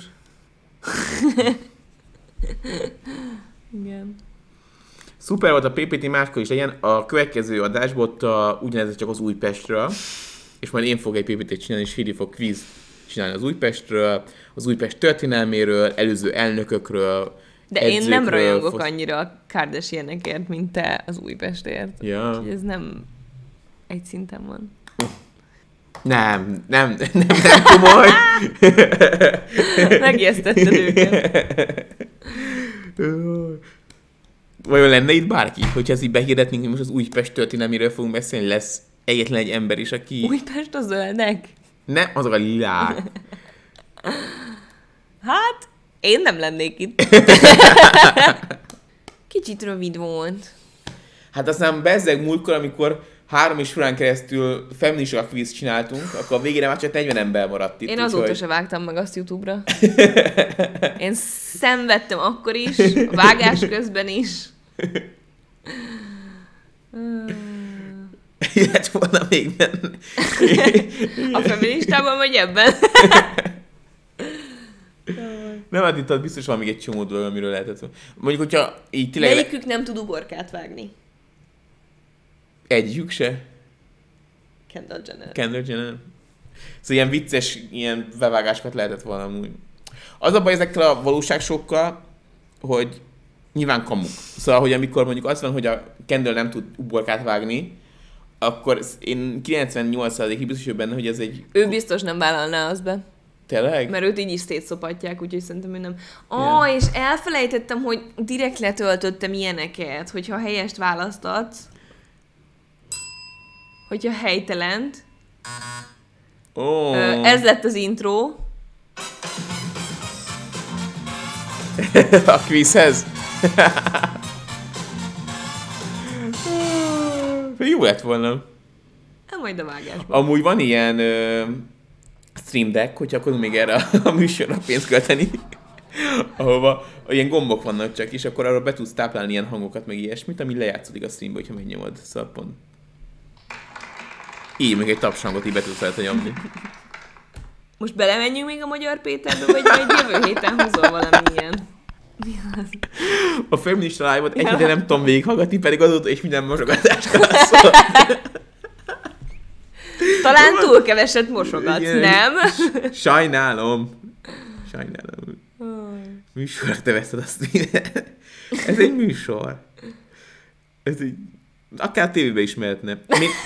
S2: Igen.
S1: Szuper volt a PPT, máskor is legyen. A következő adásból ott ugyanez csak az Újpestről, és majd én fogok egy PPT-t csinálni, és Hidi fog kvíz csinálni az Újpestről, az Újpest történelméről, előző elnökökről,
S2: de edzőkről, én nem rajongok annyira a Kardashianekért, mint te az Újpestért.
S1: Ja.
S2: Úgyhogy ez nem egy szinten van.
S1: Nem komoly.
S2: Megijesztetted őket.
S1: Vajon lenne itt bárki, hogyha ezt így behirdetnénk, hogy most az Újpest történelméről fogunk beszélni, lesz egyetlen egy ember is, aki...
S2: Újpest a zöldek?
S1: Nem, azok a lilák.
S2: Hát, én nem lennék itt. Kicsit rövid volt.
S1: Hát aztán bezzeg múltkor, amikor 3 és órán keresztül feminista kvízt csináltunk, akkor a végére már csak 40 ember maradt itt.
S2: Én azóta se vágtam meg azt YouTube-ra. Én szenvedtem akkor is, a vágás közben is.
S1: Lett volna még benne.
S2: A feministában vagy ebben?
S1: Nem, hát itt biztos van még egy csomó dolog, amiről lehetett szó. Mondjuk, hogyha így tényleg...
S2: Melyikük nem tud uborkát vágni?
S1: Egyikük se?
S2: Kendall Jenner.
S1: Kendall Jenner. Szóval ilyen vicces, ilyen bevágásokat lehetett volna amúgy. Az a baj ezekkel a valóságsókkal, hogy nyilván kamuk. Szóval, hogy amikor mondjuk az van, hogy a Kendall nem tud uborkát vágni, akkor én 98%-ig biztos vagyok benne, hogy ez egy...
S2: Ő biztos nem vállalná azt be.
S1: Tényleg?
S2: Mert őt így is szétszopatják, úgyhogy szerintem ő nem... És elfelejtettem, hogy direkt letöltöttem ilyeneket, hogyha helyest választatsz, hogyha helytelent. Ez lett az intro.
S1: A kvízhez? Jó lett volna.
S2: Majd a vágásban.
S1: Amúgy van ilyen Stream Deck, hogyha akarunk még erre a műsorra pénzt költeni, ahova ilyen gombok vannak csak, és akkor arra be tudsz táplálni ilyen hangokat, meg ilyesmit, ami lejátszódik a streambe, hogyha megnyomod. Szóval pont. Így még egy tapshangot így be tudsz rajta nyomni.
S2: Most belemenjünk még a Magyar Péterbe, vagy majd jövő héten hozol valami ilyen? Mi az?
S1: A feminista live-ot egy héten nem tudom végighallgatni, pedig azóta is minden mosogatáskor szólt.
S2: Talán túl keveset mosogatsz,
S1: Igen.
S2: nem?
S1: Sajnálom. Műsor, te veszed azt minden. Ez egy műsor. Ez egy... Akár tévében is mehetne.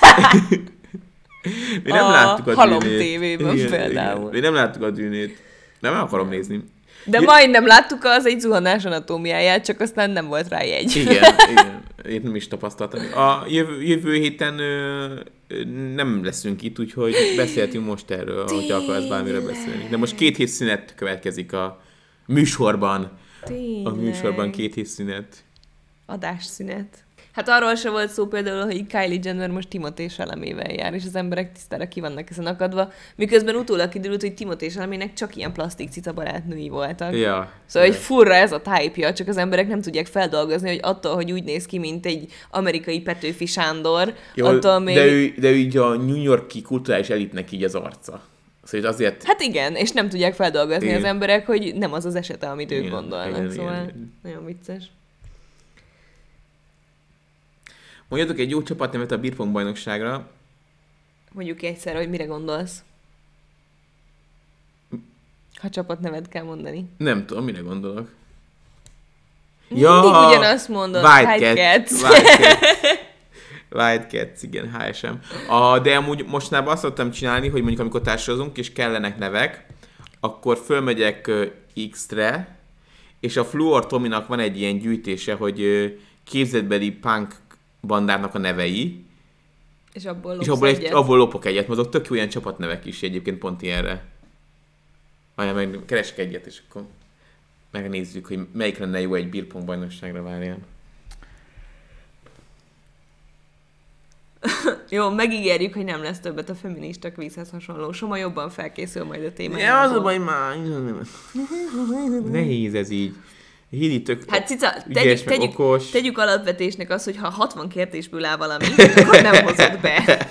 S1: Mi nem láttuk a
S2: Halom
S1: Dűnét.
S2: tévében például.
S1: Igen. Mi nem láttuk a Dűnét. Nem akarom nézni.
S2: De majdnem láttuk az egy zuhanás anatómiáját, csak aztán nem volt rá jegy.
S1: Igen. Én nem is tapasztaltam. A jövő héten nem leszünk itt, úgyhogy beszéltünk most erről, hogyha akarsz bármiről beszélni. De most 2 hét szünet következik a műsorban.
S2: Tényleg.
S1: A műsorban 2 hét szünet.
S2: Adásszünet. Hát arról se volt szó például, hogy Kylie Jenner most Timothée Chalamével jár, és az emberek tisztára ki vannak ezen akadva, miközben utólag kiderült, hogy Timothée Chalamének csak ilyen plastik cica barátnői voltak.
S1: Ja.
S2: Szóval, hogy furra ez a type-ja, csak az emberek nem tudják feldolgozni, hogy attól, hogy úgy néz ki, mint egy amerikai Petőfi Sándor,
S1: Jó,
S2: attól még...
S1: de ő így a New York-i kulturális elitnek így az arca. Szóval azért...
S2: Hát igen, és nem tudják feldolgozni
S1: Igen.
S2: az emberek, hogy nem az az esete, amit ők
S1: Igen,
S2: gondolnak,
S1: igen,
S2: szóval
S1: igen.
S2: nagyon vicces.
S1: Mondjatok egy jó csapatnevet a Beerpong bajnokságra.
S2: Mondjuk ki egyszer, hogy mire gondolsz. Ha csapatnevet kell mondani.
S1: Nem tudom, mire gondolok.
S2: Mindig ugyanazt mondod.
S1: Wildcats. Wildcats, igen, HSM. De amúgy mostanában azt szoktam csinálni, hogy mondjuk amikor társadalozunk, és kellenek nevek, akkor fölmegyek X-re, és a Fluor Tominak van egy ilyen gyűjtése, hogy képzetbeli punk bandárnak a nevei,
S2: És abból
S1: és
S2: lopsz egyet.
S1: abból lopok egyet, mert azok tök jó ilyen csapatnevek is egyébként pont ilyenre. Olyan, meg keresek egyet, és akkor megnézzük, hogy melyik lenne jó egy Beerpong bajnokságra, várjál.
S2: Jó, megígérjük, hogy nem lesz többet a feminista kvízhez hasonló. Soma jobban felkészül majd a témájából.
S1: Ja, az a baj már. Nehéz ez így. Hidi tök
S2: Hát cica,
S1: ügyes, meg okos.
S2: tegyük alapvetésnek azt, hogy ha 60 kérdésből áll valami, akkor nem hozod be.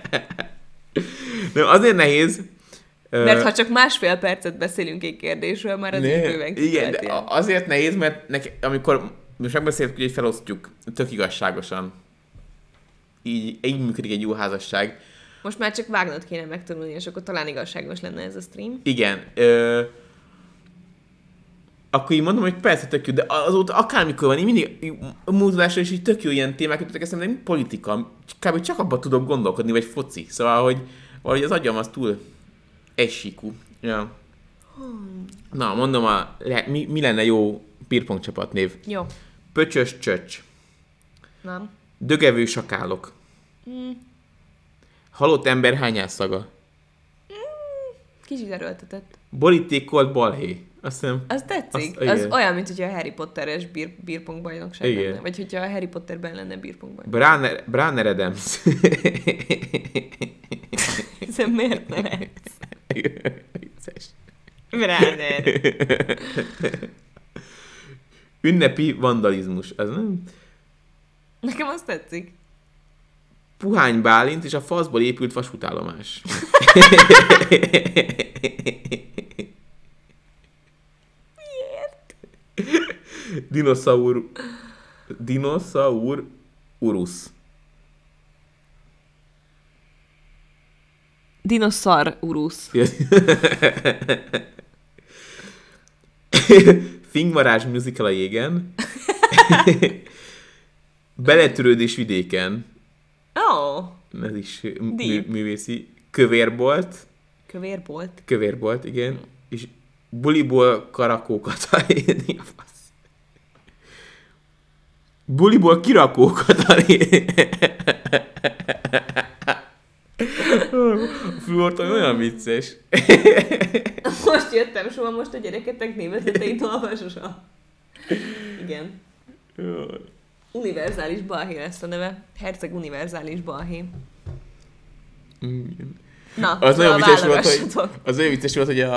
S1: Nem, azért nehéz.
S2: Mert ha csak másfél percet beszélünk egy kérdésről, már az így bőven
S1: igen, de azért nehéz, mert amikor most megbeszéltük, hogy felosztjuk tök igazságosan. Így működik egy jó házasság.
S2: Most már csak vágnod kéne megtanulni, és akkor talán igazságos lenne ez a stream.
S1: Igen. Akkor így mondom, hogy persze tök jó, de azóta akármikor van, így mindig a múltulásra is így tök jó ilyen témák jutottak eszembe, de politika, kb. Csak abban tudok gondolkodni, vagy foci. Szóval, hogy valahogy az agyam az túl egysíkú. Ja. Na, mondom, mi lenne jó Beerpong csapatnév?
S2: Jó.
S1: Pöcsös csöcs.
S2: Nem.
S1: Dögevő sakálok. Halott ember hányászaga.
S2: Kicsit erőltetett.
S1: Borítékolt balhé. Azt hiszem.
S2: Az tetszik.
S1: Azt-
S2: Az
S1: igen.
S2: olyan, mint hogyha a Harry Potteres Beerpong bajnokság
S1: Igen.
S2: lenne. Vagy hogyha a Harry Potterben lenne Beerpong bajnokság.
S1: Branner Adams.
S2: Hiszen miért ne lehetsz?
S1: Vicces.
S2: Branner.
S1: Ünnepi vandalizmus. Az nem?
S2: Nekem azt tetszik.
S1: Puhány Bálint és a faszból épült vasútállomás. Dinosaur Urus.
S2: Dinoszar urusz.
S1: Fingvarázs musical a jégen. Beletörődés vidéken.
S2: Ó,
S1: Ez is
S2: Deep.
S1: művészi. Kövérbolt.
S2: kövérbolt.
S1: Kövérbolt, igen. És buliból karakókat. Mi a fasz? Buliból kirakókat. A Fluorton olyan vicces.
S2: Most jöttem, soha most a gyereketek névezeteit olvasosam. Igen. Univerzális balhé lesz a neve. Herceg univerzális balhé. Na,
S1: Az nagyon vicces volt, hogy,
S2: válogassatok.
S1: az olyan vicces volt, hogy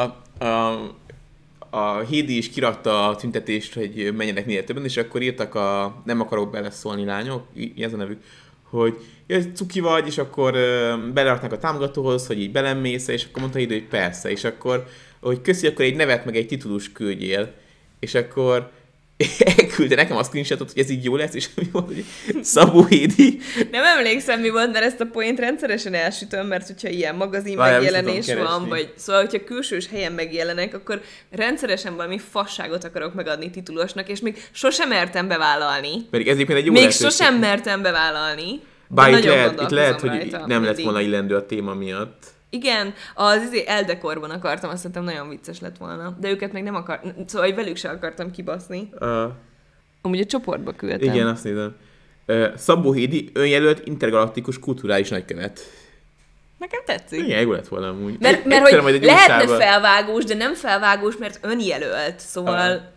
S1: a Hédi is kirakta a tüntetést, hogy menjenek minél többen, és akkor írtak nem akarok beleszólni lányok, ez a nevük, hogy cuki vagy, és akkor beleraknak a támogatóhoz, hogy így belemész, és akkor mondta Hédi, hogy persze, és akkor, hogy köszi, akkor egy nevet meg egy titulus küldjél, és akkor Elküldte nekem a screenshotot, hogy ez így jó lesz, és mi volt, hogy Szabó Hédi.
S2: Nem emlékszem, mi volt, mert ezt a point rendszeresen elsütöm, mert hogyha ilyen magazin megjelenés van, vagy szóval, hogyha külsős helyen megjelenek, akkor rendszeresen valami fasságot akarok megadni titulosnak, és még sosem mertem bevállalni.
S1: Pedig ez egy jó
S2: még sosem mertem bevállalni.
S1: Bár itt lehet, hogy nem lett volna illendő a téma miatt.
S2: Igen, az eldekorban akartam, azt hiszem nagyon vicces lett volna. De őket még nem akartam, szóval velük se akartam kibaszni. Amúgy a csoportba küldtem.
S1: Igen, azt nézem. Szabó Hédi önjelölt intergalaktikus kulturális nagykövet.
S2: Nekem tetszik.
S1: Igen, jó lett volna amúgy.
S2: Mert hogy lehetne felvágós, de nem felvágós, mert önjelölt. Szóval,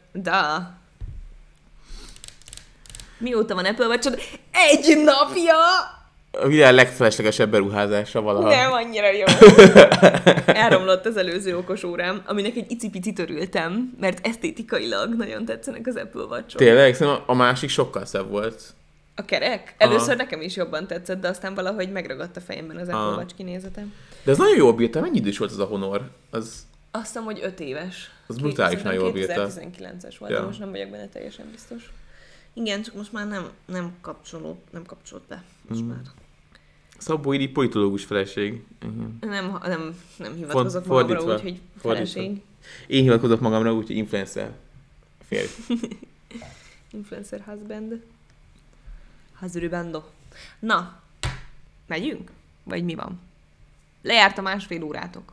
S2: Mióta van Apple Watch-od? 1 napja!
S1: A világ legfeleslegesebb beruházása valaha.
S2: Nem, annyira jó. Elromlott az előző okos órám, aminek egy icipicit örültem, mert esztétikailag nagyon tetszenek az Apple Watch-ok.
S1: Tényleg? Szerintem a másik sokkal szebb volt.
S2: A kerek? Először nekem is jobban tetszett, de aztán valahogy megragadt a fejemben az Apple Watch kinézetem.
S1: De ez nagyon jól bírta. Mennyi idős volt az a Honor?
S2: Azt hiszem, hogy 5 éves.
S1: Az brutálisan jól bírta.
S2: 2019-es volt, de most nem vagyok benne teljesen biztos. Igen, csak most már nem kapcsolódott be. Most már.
S1: Szabó Hédi politológus feleség.
S2: Nem hivatkozok magamra úgy, hogy feleség.
S1: Én hivatkozok magamra úgy, hogy influencer férj.
S2: Influencer husband. Husbando. Na, megyünk? Vagy mi van? Lejárt a 1,5 órátok.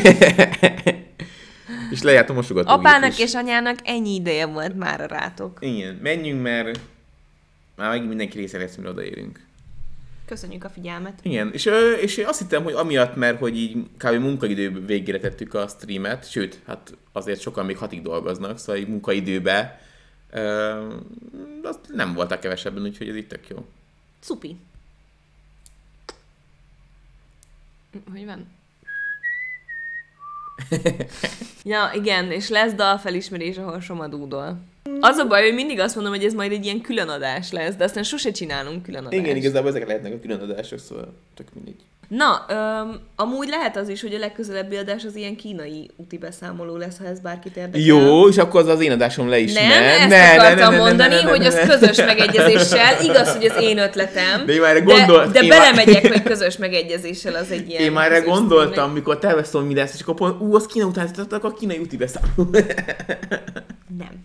S1: És lejárt a mosogatógép
S2: Apának és anyának ennyi ideje volt már a rátok.
S1: Igen, menjünk, mert már megint mindenki része lesz, mire odaérünk.
S2: Köszönjük a figyelmet.
S1: Igen, és azt hittem, hogy amiatt, mert hogy így kb. Munkaidő végére tettük a streamet, sőt, hát azért sokan még 6-ig dolgoznak, szóval így munkaidőben azt nem voltak kevesebben, úgyhogy ez itt tök jó.
S2: Szupi. Hogy van? Ja, igen, és lesz dalfelismerés, ahol Soma dúdol. Az a baj, hogy mindig azt mondom, hogy ez majd egy ilyen különadás lesz, de aztán sose csinálunk különadást.
S1: Igen, igazából ezek lehetnek a különadások, szóval tök mindegy.
S2: Na, amúgy lehet az is, hogy a legközelebbi adás az ilyen kínai úti beszámoló lesz, ha ez bárkit érdekel.
S1: Jó, és akkor az én adásom le is
S2: nem. Ezt akartam mondani, hogy az közös megegyezéssel. Igaz, hogy az én ötletem. De belemegyek, hogy közös megegyezéssel az egy ilyen...
S1: Én már erre gondoltam, mikor terveztem, mi lesz, és akkor pont, az Kína után tettek a kínai úti beszámoló.
S2: Nem.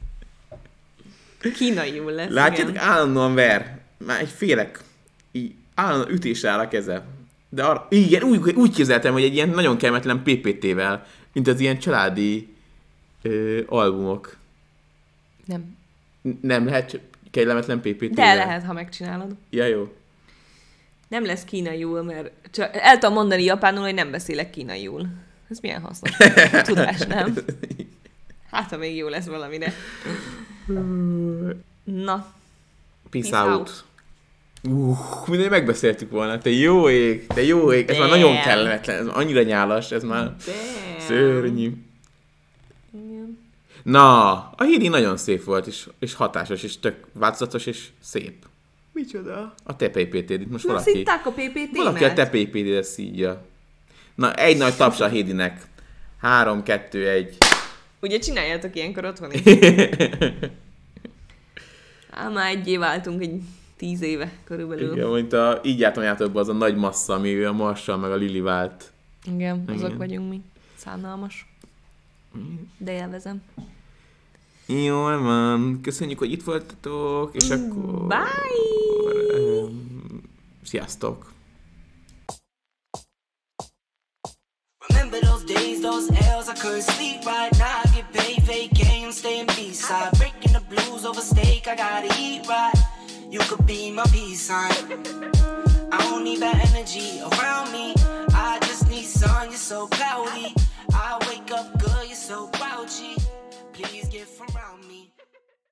S2: Kínaiul lesz.
S1: Látjátok, állandóan ver. Már egy félek. Így állandóan ütésre áll a keze. De arra, igen, úgy képzeltem, hogy egy ilyen nagyon kellemetlen PPT-vel, mint az ilyen családi albumok.
S2: Nem.
S1: Nem lehet kellemetlen PPT-vel?
S2: De lehet, ha megcsinálod.
S1: Ja, jó.
S2: Nem lesz kínaiul, mert csak el tudom mondani japánul, hogy nem beszélek kínaiul. Ez milyen hasznos tudás, nem? Hát, ha még jó lesz valamire. Na.
S1: Peace out. Mindegy megbeszéltük volna. Te jó ég. Ez már nagyon kellemetlen. Ez annyira nyálas, ez már szörnyű. Na, a Hédi nagyon szép volt, és hatásos, és tök változatos, és szép. Micsoda? A te PPT-d. Most valaki...
S2: szitták a PPT-met?
S1: Valaki a te PPT-d szídja. Na, egy nagy tapsa a Hédinek. 3, 2, 1.
S2: Ugye csináljátok ilyenkor otthon is? Már egyé váltunk, egy 10 éve körülbelül.
S1: Igen, mint így jártam játokba az a nagy massza, ami a Marssal meg a Lili vált.
S2: Igen, azok vagyunk mi. Szánalmas. De élvezem.
S1: Jól van. Köszönjük, hogy itt voltatok, és akkor...
S2: Bye!
S1: Sziasztok!
S3: Remember those days, those L's, I couldn't sleep right now. I get paid, vacay, I'm staying B-side. Breaking the blues over steak, I gotta eat right. You could be my peace sign. I don't need that energy around me. I just need sun, you're so cloudy. I